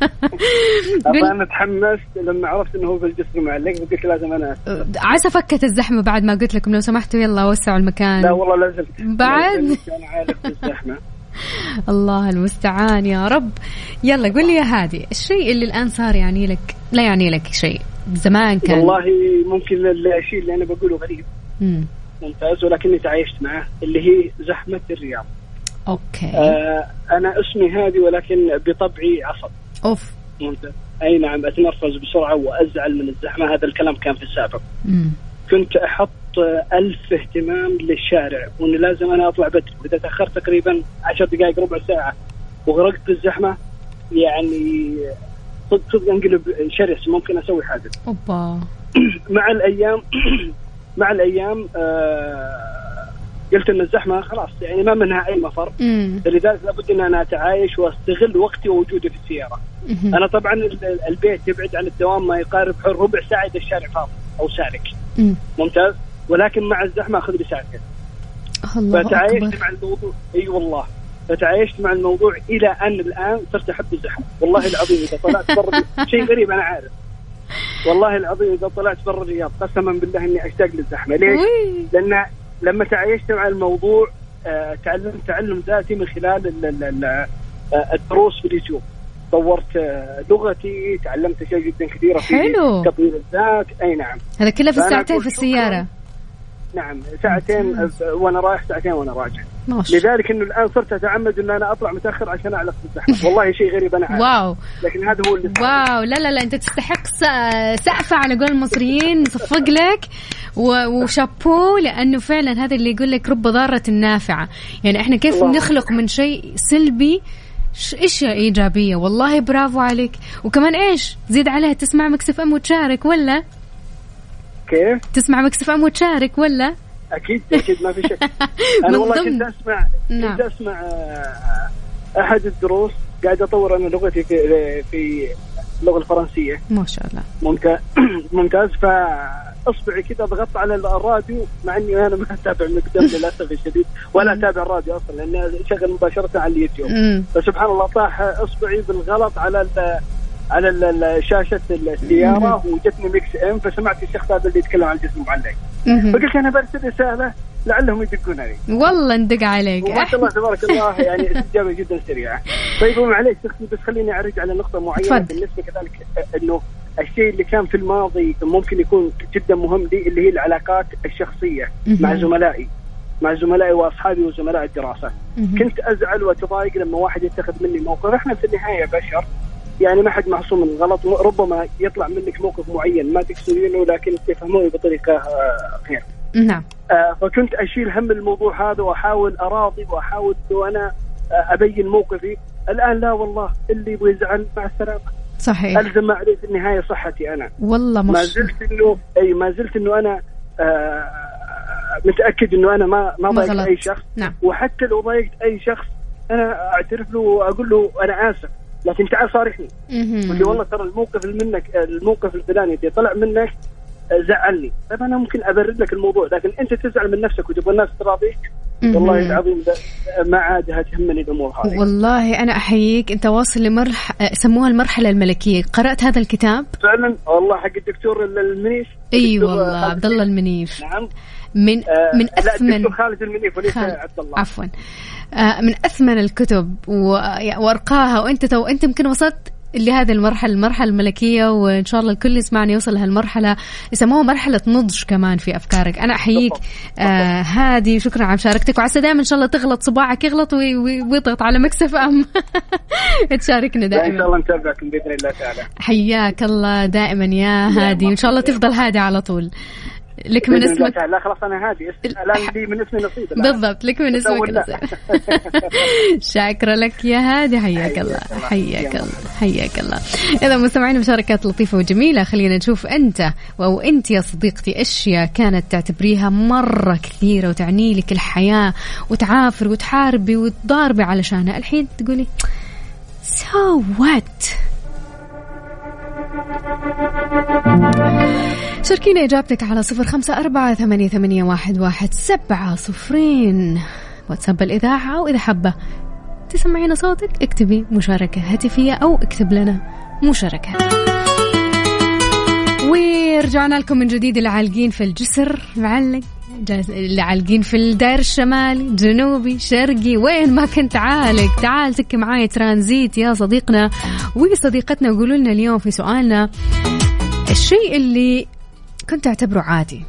أنا تحمست لما عرفت إنه هو في الجسر المعلق وقلت لازم أنا. عسى فكت الزحمة بعد ما قلت لكم لو سمحتوا يلا وسعوا المكان. لا والله لازلت بعد. أنا عارف الزحمة. الله المستعان يا رب. يلا قل لي يا هادي الشيء اللي الآن صار يعني لك لا يعني لك شيء زمان كان. والله ممكن الشيء اللي أنا بقوله غريب مم. ممتاز ولكني تعايشت معه، اللي هي زحمة الرياض. أوكي. آه أنا اسمي هادي ولكن بطبعي عصب. أوف. ممتاز. أي نعم أتنرفز بسرعة وأزعل من الزحمة، هذا الكلام كان في السابق. مم. كنت أحط ألف اهتمام للشارع وإن لازم أنا أطلع بدري، وإذا تأخرت تقريبا عشر دقائق ربع ساعة وغرقت بالزحمة يعني صدق صدق انقلب شرس، ممكن أسوي حاجة. أوبا. مع الأيام مع الأيام آه قلت إن الزحمة خلاص يعني ما منها أي مفر، لذلك لابد إن أنا أتعايش وأستغل وقتي ووجودي في السيارة. مم. أنا طبعا البيت يبعد عن الدوام ما يقارب ربع ساعة إذا الشارع فاضي أو سالك. مم. ممتاز، ولكن مع الزحمة أخذ لي ساعتين. فتعايشت مع الموضوع. أي أيوة والله فتعايشت مع الموضوع إلى أن الآن صرت أحب الزحمة. والله العظيم إذا طلعت برا شيء غريب أنا عارف، والله العظيم إذا طلعت برا الرياض قسما بالله إني أشتاق للزحمة. ليش؟ لأن لما تعايشت مع الموضوع آه تعلمت تعلم ذاتي من خلال ال ال ال الدروس في اليوتيوب، طورت آه لغتي، تعلمت أشياء جدا كثيرة في تطوير الذات. أي نعم. هذا كله في الساعتين في السيارة. نعم ساعتين وانا رايح ساعتين وانا راجع. لذلك انه الان صرت اتعمد ان انا اطلع متاخر عشان اعلق بالزحمه. والله شيء غريب انا عارف. واو. لكن هذا هو اللي واو. لا لا لا انت تستحق سقفه على قول المصريين، صفق لك وشابو، لانه فعلا هذا اللي يقول لك رب ضاره نافعه. يعني احنا كيف نخلق من شيء سلبي اشياء ايجابيه. والله برافو عليك. وكمان ايش زيد عليها تسمع مكس اف ام وتشارك ولا كيف؟ تسمع مكس اف ام وتشارك ولا؟ اكيد اكيد ما في شك. انا والله كنت اسمع نعم. كنت اسمع احد الدروس، قاعد اطور انا لغتي في في اللغه الفرنسيه. ما شاء الله ممتاز ممتاز. فاصبعي كذا ضغطت على الراديو، مع اني انا ما اتابع المقدم للاسف الشديد، ولا اتابع الراديو اصلا لاني شغل مباشره على اليوتيوب. فسبحان الله طاح اصبعي بالغلط على على شاشه السياره وجتني ميكس ام، فسمعت الشخص هذا اللي يتكلم عن الجسم المعلق، فقلت انا برسل رساله لعلهم يدقون علي. والله ندق عليك ما شاء الله تبارك الله، يعني استجابه جدا سريعه. طيب معليش شخصي، بس خليني ارجع على نقطه معينه فد. بالنسبه كذلك انه الشيء اللي كان في الماضي ممكن يكون جدا مهم لي، اللي هي العلاقات الشخصيه مع زملائي مع زملائي واصحابي وزملاء الدراسه. كنت ازعل واتضايق لما واحد يتخذ مني موقف. احنا في النهايه بشر، يعني ما حد معصوم من الغلط، ربما يطلع منك موقف معين ما تقصدينه لكن تفهمونه بطريقه غير. نعم. آه فكنت اشيل هم الموضوع هذا واحاول اراضي واحاول وانا آه ابين موقفي. الان لا والله، اللي يبغى يزعل مع السلامه. صحيح. الزم عليه في النهايه صحتي انا. والله مش... ما زلت انه اي ما زلت انه انا آه متاكد انه انا ما ما ضايقت اي شخص. نعم. وحتى لو ضايقت اي شخص انا اعترف له واقول له انا اسف، لكن تعال صارحني واللي والله ترى الموقف اللي منك الموقف الفلاني اللي طلع منك زعلني. طيب انا ممكن ابرد لك الموضوع، لكن انت تزعل من نفسك وتبغى الناس تراضيك، والله العظيم ما عادها تهمني الامور هذه. والله انا احييك، انت واصل لمرحله سموها المرحله الملكيه. قرات هذا الكتاب فعلا والله حق الدكتور المنيف. اي أيوة والله عبد الله المنيف. نعم. من آه من اثمن لا الدكتور خالد المنيف وليس عبد الله، عفوا. آه من اثمن الكتب وارقاها، وانت تو انت يمكن وصلت لهذه المرحلة، المرحلة الملكية، وإن شاء الله الكل يسمعني يوصل لهالمرحلة، يسموها مرحلة نضج كمان في أفكارك. أنا أحييك آه هادي، وشكرا على مشاركتك، وعسى دائما إن شاء الله تغلط صباعك يغلط ويضغط على مكسف أم تشاركنا دائما. إن شاء الله نتابعكم بإذن الله تعالى. حياك الله دائما يا هادي، وإن شاء الله تفضل هادي على طول. لك من اسمك. لا خلاص أنا هادي، الآن لي من اسمي نصيب. بالضبط، لك من اسمك نصيب. شاكرا لك يا هادي، حياك الله حياك الله حياك الله. إذا مستمعين مشاركات لطيفة وجميلة، خلينا نشوف أنت أو أنت يا صديقتي أشياء كانت تعتبريها مرة كثيرة وتعني لك الحياة وتعافر وتحاربي وتضاربي علشانها، الحين تقولي so what. شاركينا إجابتك على صفر خمسة أربعة ثمانية ثمانية واحد واحد سبعة صفرين واتساب الإذاعة، أو إذا حابة تسمعينا صوتك اكتبي مشاركة هاتفية أو اكتب لنا مشاركة. ورجعنا لكم من جديد. اللي عالقين في الجسر معلق، اللي عالقين في الدائر الشمالي جنوبي شرقي، وين ما كنت عالق تعال تك معاي ترانزيت يا صديقنا وصديقتنا. وقولوا لنا اليوم في سؤالنا الشيء اللي كنت أعتبره عادي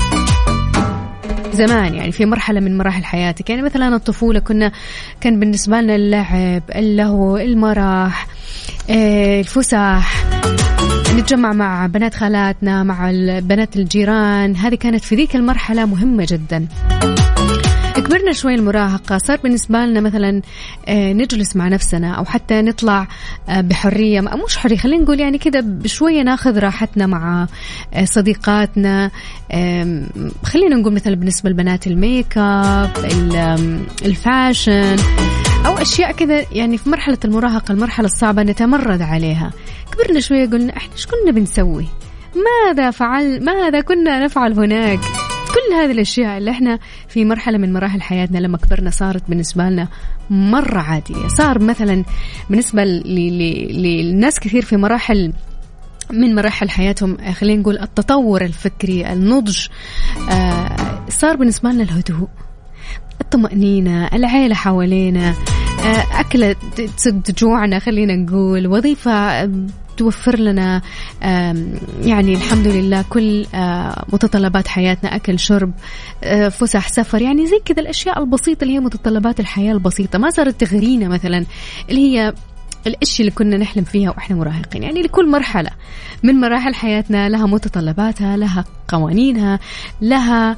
زمان، يعني في مرحلة من مراحل حياتك. يعني مثلا الطفولة كنا كان بالنسبة لنا اللعب، اللهو، المرح، الفسح، نتجمع مع بنات خالاتنا، مع بنات الجيران. هذه كانت في ذيك المرحلة مهمة جدا. كبرنا شوي المراهقة، صار بالنسبة لنا مثلا نجلس مع نفسنا أو حتى نطلع بحرية، مش حرية خلينا نقول يعني كده بشوية ناخذ راحتنا مع صديقاتنا. خلينا نقول مثلا بالنسبة للبنات الميك اب، الفاشن، أو أشياء كذا. يعني في مرحلة المراهقة المرحلة الصعبة نتمرد عليها. كبرنا شوية قلنا إحنا إيش كنا بنسوي، ماذا فعل ماذا كنا نفعل هناك. كل هذه الأشياء اللي إحنا في مرحلة من مراحل حياتنا لما كبرنا صارت بالنسبة لنا مرة عادية. صار مثلا بالنسبة للناس كثير في مراحل من مراحل حياتهم، خلينا نقول التطور الفكري، النضج، صار بالنسبة لنا الهدوء، الطمأنينة، العيلة حوالينا، أكلة تسد جوعنا، خلينا نقول وظيفة توفر لنا يعني الحمد لله كل متطلبات حياتنا، أكل شرب فسح سفر، يعني زي كذا الأشياء البسيطة اللي هي متطلبات الحياة البسيطة. ما صارت تغرينا مثلا اللي هي الأشياء اللي كنا نحلم فيها وإحنا مراهقين. يعني لكل مرحلة من مراحل حياتنا لها متطلباتها، لها قوانينها، لها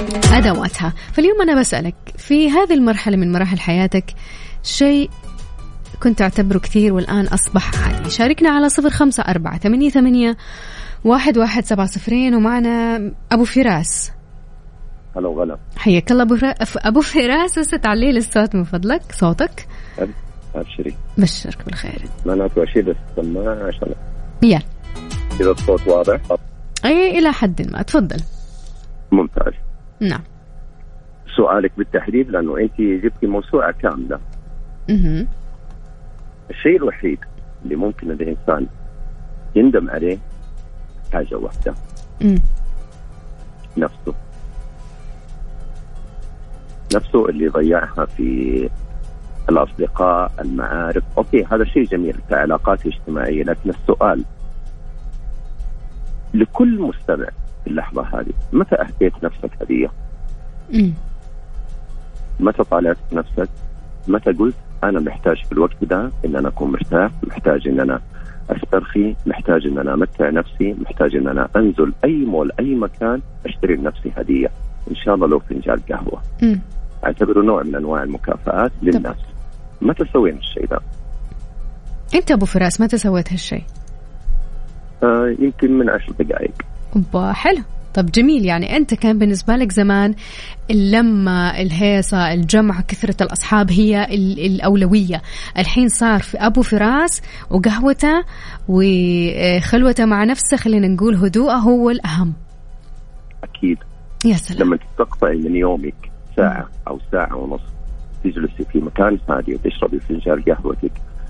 أدواتها. فاليوم أنا بسألك في هذه المرحلة من مراحل حياتك شيء كنت أعتبره كثير والآن أصبح عادي. شاركنا على صفر خمسة أربعة ثمانية ثمانية واحد واحد سبعة صفرين. ومعنا أبو فراس. هلا غلا، حياك الله أبو, أبو فراس. بس تعلي لي الصوت من فضلك، صوتك. أبشري. بشرك بالخير. معناته أشيل السماعة عشان يلا إذا الصوت واضح. أي إلى حد ما، تفضل. ممتاز. نعم. سؤالك بالتحديد لأنه أنت جبتي موسوعة كاملة. اها. الشيء الوحيد اللي ممكن الإنسان يندم عليه حاجة واحدة. امم نفسه. نفسه اللي ضيعها في الأصدقاء، المعارف. أوكي هذا شيء جميل كعلاقات اجتماعية، لكن السؤال لكل مستمع في اللحظة هذه، متى أهديت نفسك هدية؟ امم متى طالعت نفسك؟ متى قلت أنا محتاج في الوقت ده إن أنا أكون مرتاح، محتاج إن أنا أسترخي، محتاج إن أنا أمتع نفسي، محتاج إن أنا أنزل أي مول أي مكان أشتري لنفسي هدية، إن شاء الله لو فنجان قهوة. امم أعتبره نوع من أنواع المكافآت للناس. متى سوينا الشيء ده؟ أنت أبو فراس متى سويت هالشيء؟ آه يمكن من عشر دقائق. أبا حلو. طب جميل، يعني أنت كان بالنسبة لك زمان اللمة، الهيصة، الجمع، كثرة الأصحاب هي الأولوية. الحين صار في أبو فراس وقهوته وخلوته مع نفسه، خلينا نقول هدوءه هو الأهم. أكيد. يا سلام. لما تستقطعي من يومك ساعة أو ساعة ونص تجلسي في مكان هادي وتشربي فنجان قهوتك،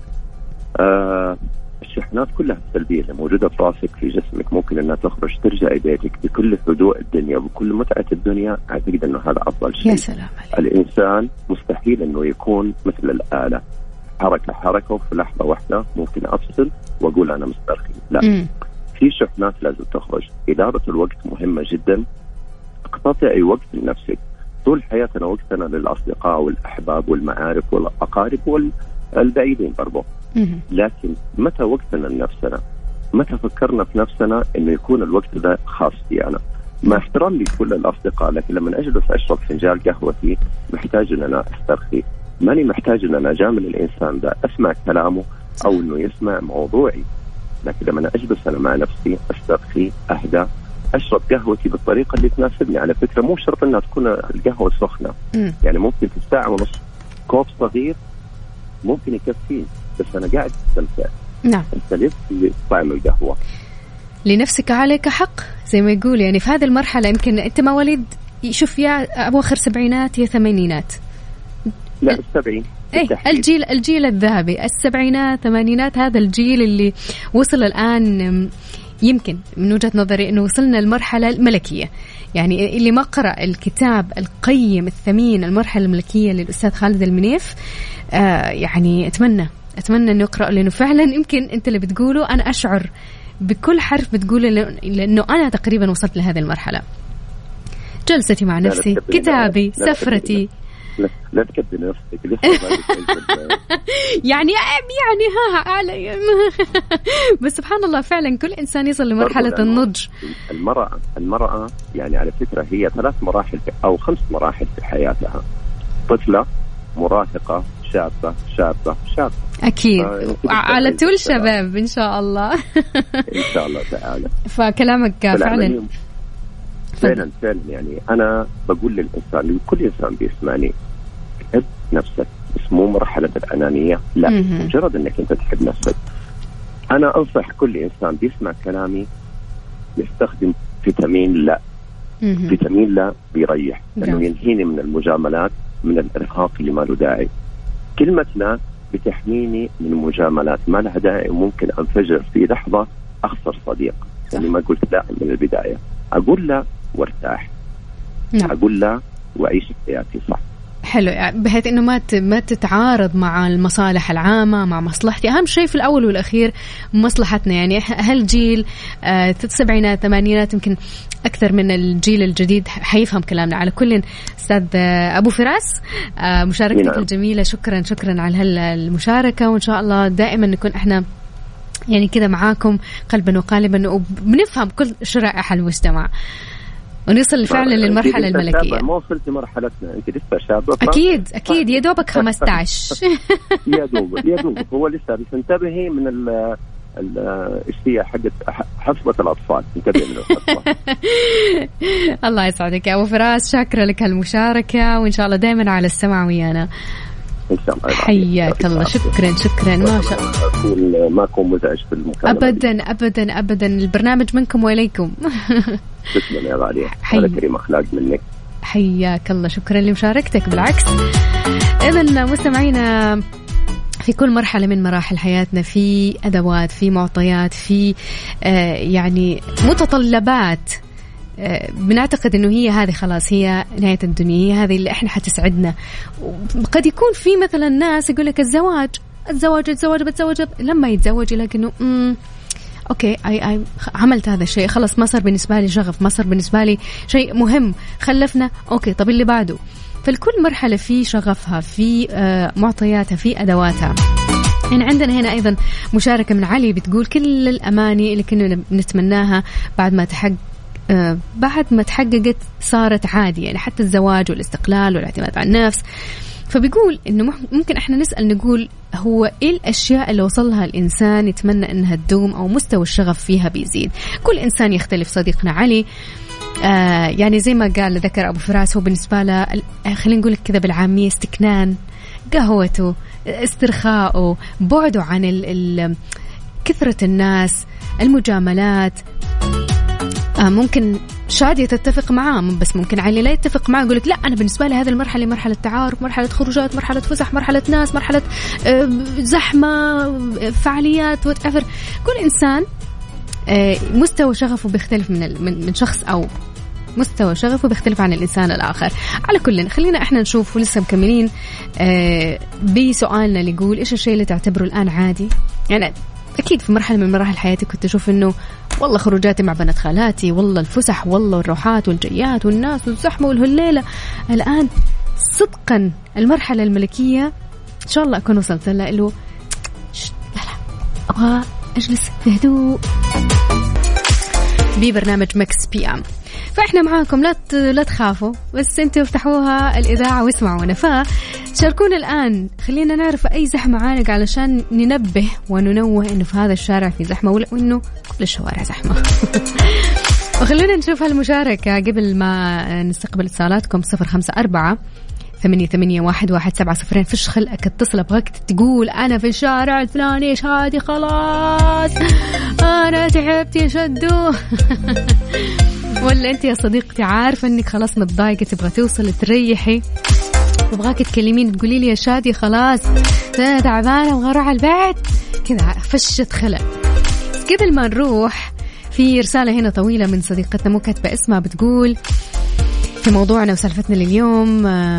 آه الشحنات كلها السلبية اللي موجودة في راسك في جسمك ممكن أنها تخرج، ترجعي بيتك بكل هدوء الدنيا وبكل متعة الدنيا. أعتقد أنه هذا أفضل شيء. يا سلام عليك. الإنسان مستحيل أنه يكون مثل الآلة، حركة حركة وفي لحظة واحدة ممكن أفصل وأقول أنا مسترخي. لا، م. في شحنات لازم تخرج. إدارة الوقت مهمة جدا. اقتطعي وقت لنفسك. طول حياتنا وقتنا للأصدقاء والأحباب والمعارف والأقارب والبعيدين برضو، لكن متى وقتنا لنفسنا؟ متى فكرنا في نفسنا إنه يكون الوقت ده خاص بي أنا؟ مع احترام لكل الأصدقاء، لكن لما أجلس أشرب فنجان قهوتي محتاج إن أنا أسترخي. ماني محتاج إن أنا أجامل الإنسان ده، أسمع كلامه أو إنه يسمع موضوعي، لكن لما أنا أجلس أنا مع نفسي أسترخي، أهدى، أشرب قهوتي بالطريقة اللي تناسبني. على فكرة مو شرط إنها تكون القهوة سخنة، م. يعني ممكن في الساعة ونص كوب صغير ممكن يكفيني، بس أنا قاعد أستمتع. نعم. أستلذ بطعم القهوة. لنفسك عليك حق زي ما يقول. يعني في هذه المرحلة يمكن أنت مواليد شوف يا أواخر سبعينات يا ثمانينات. لا السبعين. ايه الجيل الجيل الذهبي، السبعينات ثمانينات، هذا الجيل اللي وصل الآن يمكن من وجهة نظري أنه وصلنا المرحلة الملكية. يعني اللي ما قرأ الكتاب القيم الثمين المرحلة الملكية للأستاذ خالد المنيف، آه يعني أتمنى أتمنى أنه يقرأ، لأنه فعلا يمكن أنت اللي بتقوله أنا أشعر بكل حرف بتقوله، لأنه أنا تقريبا وصلت لهذه المرحلة. جلستي مع نفسي، كتابي، سفرتي. لا تكبري نفسك لسه يعني يعني ها على بس سبحان الله فعلا كل إنسان يصل لمرحلة النضج. المرأة المرأة يعني على فكرة هي ثلاث مراحل أو خمس مراحل في حياتها: طفلة، مراهقة، شابة، شابة، شابة. أكيد على طول شباب إن شاء الله. إن شاء الله تعالى. فكلامك فعلا فعلا فعلا يعني أنا بقول للإنسان، لكل إنسان بيسمعني، تحب نفسك، بس مو مرحلة الأنانية، لا، مجرد أنك أنت تحب نفسك. أنا أنصح كل إنسان بيسمع كلامي يستخدم فيتامين لا. فيتامين لا بيريح، لأنه ينهيني من المجاملات، من الإرهاق اللي ما له داعي. كلمة لا بتحميني من المجاملات ما لها داعي، وممكن أنفجر في لحظة أخسر صديق. يعني ما قلت لا من البداية، أقول لا وارتاح. نعم. أقول لا وأعيش حياتي صح. حلو، بحيث إنه ما ما تتعارض مع المصالح العامة، مع مصلحتي. أهم شيء في الأول والأخير مصلحتنا. يعني هالجيل آه السبعينات ثمانينات يمكن أكثر من الجيل الجديد حيفهم كلامنا. على كل أستاذ أبو فراس آه مشاركتك نعم. الجميلة، شكرا شكرا على هالمشاركة، وإن شاء الله دائما نكون إحنا يعني كذا معاكم قلبا وقالبا وبنفهم كل شرائح المجتمع. ونصل فعلا للمرحلة الملكية. ما وصلت مرحلتنا، أنت لسه شابة. أكيد أكيد يا دوبك خمسة عشر. يا دوب يا دوب هو لسه بس انتبهي من ال ايش هي حقت حفظة الأطفال، انتبهي من الأطفال. الله يسعدك يا أبو فراس، شاكرة لك هالمشاركة، وإن شاء الله دائما على السمع ويانا. إن شاء الله. حياك الله، شكرا شكرا ما شاء الله. أكون ما أكون مزعج في المكالمة. أبدا أبدا أبدا، البرنامج منكم وإليكم. شكرا يا غالية، على كريم أخلاق منك. حياك الله، شكرا لمشاركتك. بالعكس، إذن مستمعينا في كل مرحلة من مراحل حياتنا في أدوات، في معطيات، في آه يعني متطلبات آه بنعتقد إنه هي هذه خلاص هي نهاية الدنيا، هي هذه اللي إحنا حتسعدنا. قد يكون في مثلا ناس يقول لك الزواج الزواج الزواج بتزوج، لما يتزوج يلاقي إنه امم أوكي أي أي عملت هذا الشيء خلاص، ما صار بالنسبة لي شغف، ما صار بالنسبة لي شيء مهم، خلفنا أوكي طب اللي بعده. فالكل مرحلة في شغفها، في آه معطياتها، في أدواتها. يعني عندنا هنا أيضا مشاركة من علي بتقول كل الأماني اللي كنا نتمناها بعد ما تحقق آه بعد ما تحققت صارت عادي، يعني حتى الزواج والاستقلال والاعتماد على النفس. فبيقول إنه ممكن إحنا نسأل نقول هو إيه الأشياء اللي وصلها الإنسان يتمنى إنها تدوم أو مستوى الشغف فيها بيزيد. كل إنسان يختلف. صديقنا علي آه يعني زي ما قال ذكر أبو فراس، هو بالنسبة له خلينا نقول كذا بالعامية استكنان، قهوته، استرخاؤه، بعده عن ال ال كثرة الناس، المجاملات. آه ممكن شادية تتفق معاه، بس ممكن علي لا يتفق معاه، يقولك لا أنا بالنسبة لي هذه المرحلة مرحلة تعارف، مرحلة خروجات، مرحلة فسح، مرحلة ناس، مرحلة آه زحمة، فعاليات، وتأفر. كل إنسان آه مستوى شغفه بيختلف من من شخص، أو مستوى شغفه بيختلف عن الإنسان الآخر. على كل خلينا إحنا نشوف، ولسه مكملين آه بسؤالنا اللي يقول إيش الشيء اللي تعتبره الآن عادي. يعني أكيد في مرحلة من مراحل حياتي كنت أشوف إنه والله خروجاتي مع بنات خالاتي، والله الفسح، والله الروحات والجيات والناس والزحمة والهليلة. الآن صدقا المرحلة الملكية إن شاء الله أكون وصلت لها، له لا لا أبغى أجلس بهدوء ببرنامج مكس بي أم. فإحنا معاكم، لا لا تخافوا، بس أنتوا افتحوها الإذاعة واسمعونا. فشاركونا الآن، خلينا نعرف أي زحمة عالق علشان ننبه وننوه إنه في هذا الشارع في زحمة، ولا إنه كل الشوارع زحمة. وخلينا نشوف هالمشاركة قبل ما نستقبل اتصالاتكم. صفر خمسة أربعة ثمانية ثمانية واحد واحد سبعة صفرين. فش خلقك اتصل، أبغاك تقول أنا في الشارع الفلاني شادي خلاص أنا تعبت يا شدو. ولا أنت يا صديقتي عارفة أنك خلاص متضايقة، تبغى توصل تريحي، وبغاك تكلمين تقولي لي يا شادي خلاص أنا تعبانة وغير على البيت كذا، فشت خلق. قبل ما نروح في رسالة هنا طويلة من صديقتنا مو كاتبة اسمها، بتقول في موضوعنا وسالفتنا لليوم،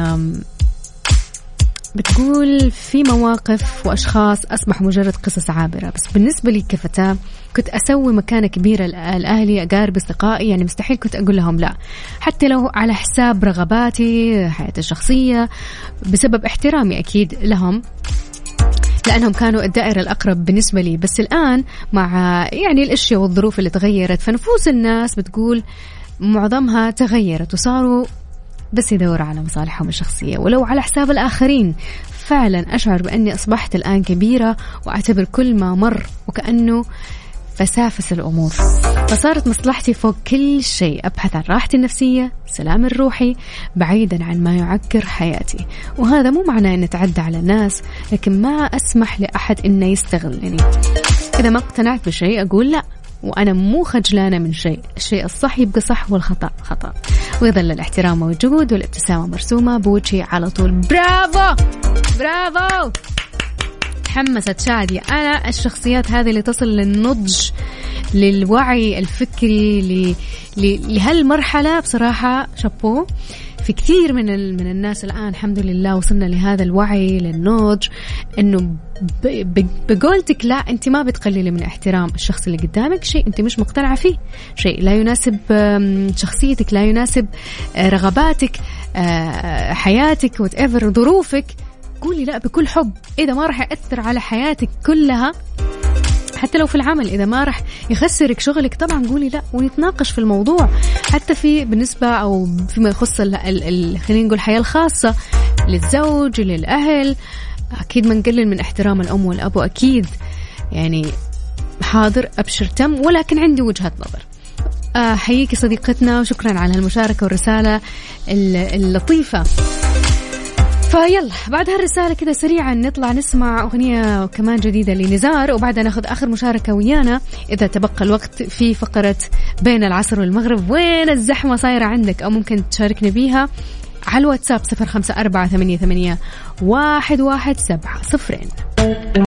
بتقول في مواقف وأشخاص أصبحوا مجرد قصص عابرة، بس بالنسبة لي كفتاة كنت أسوي مكانة كبيرة لأهلي، أقارب، أصدقائي، يعني مستحيل كنت أقول لهم لا، حتى لو على حساب رغباتي، حياتي الشخصية، بسبب احترامي أكيد لهم، لأنهم كانوا الدائرة الأقرب بالنسبة لي. بس الآن مع يعني الأشياء والظروف اللي تغيرت، فنفوس الناس بتقول معظمها تغيرت وصاروا بس يدور على مصالحهم الشخصية ولو على حساب الآخرين. فعلا أشعر بأني أصبحت الآن كبيرة وأعتبر كل ما مر وكأنه فسافس الأمور، فصارت مصلحتي فوق كل شيء، أبحث عن راحتي النفسية، سلام الروحي، بعيدا عن ما يعكر حياتي. وهذا مو معناه أن أتعدى على الناس، لكن ما أسمح لأحد أنه يستغلني. إذا ما اقتنعت بشيء أقول لا، وأنا مو خجلانة من شيء، الشيء الصح يبقى صح والخطأ خطأ، ويظل الاحترام موجود والابتسامة مرسومة بوجهي على طول. برافو برافو، تحمست شادية. أنا الشخصيات هذه اللي تصل للنضج، للوعي الفكري، لهالمرحلة بصراحة شابو. في كثير من ال... من الناس الآن الحمد لله وصلنا لهذا الوعي، للنضج، إنه ب... ب... بقولتك لا، أنت ما بتقللي من احترام الشخص اللي قدامك، شيء أنت مش مقتنعة فيه، شيء لا يناسب شخصيتك، لا يناسب رغباتك، حياتك، وتأفر ظروفك، قولي لا بكل حب. إذا ما راح يأثر على حياتك كلها حتى لو في العمل إذا ما رح يخسرك شغلك طبعا قولي لا ونتناقش في الموضوع. حتى في بالنسبة أو فيما يخص ال ال خلينا نقول الحياة الخاصة للزوج للأهل، أكيد ما نقلل من احترام الأم والأب، وأكيد يعني حاضر أبشر تم، ولكن عندي وجهة نظر. حييكي صديقتنا وشكرا على المشاركة والرسالة اللطيفة. فيلا بعد هالرسالة كذا سريعا نطلع نسمع أغنية كمان جديدة لنزار، وبعدها ناخذ آخر مشاركة ويانا إذا تبقى الوقت في فقرة بين العصر والمغرب. وين الزحمة صايرة عندك؟ أو ممكن تشاركني بيها على الواتساب صفر خمسة أربعة ثمانية ثمانية واحد واحد سبعة صفرين.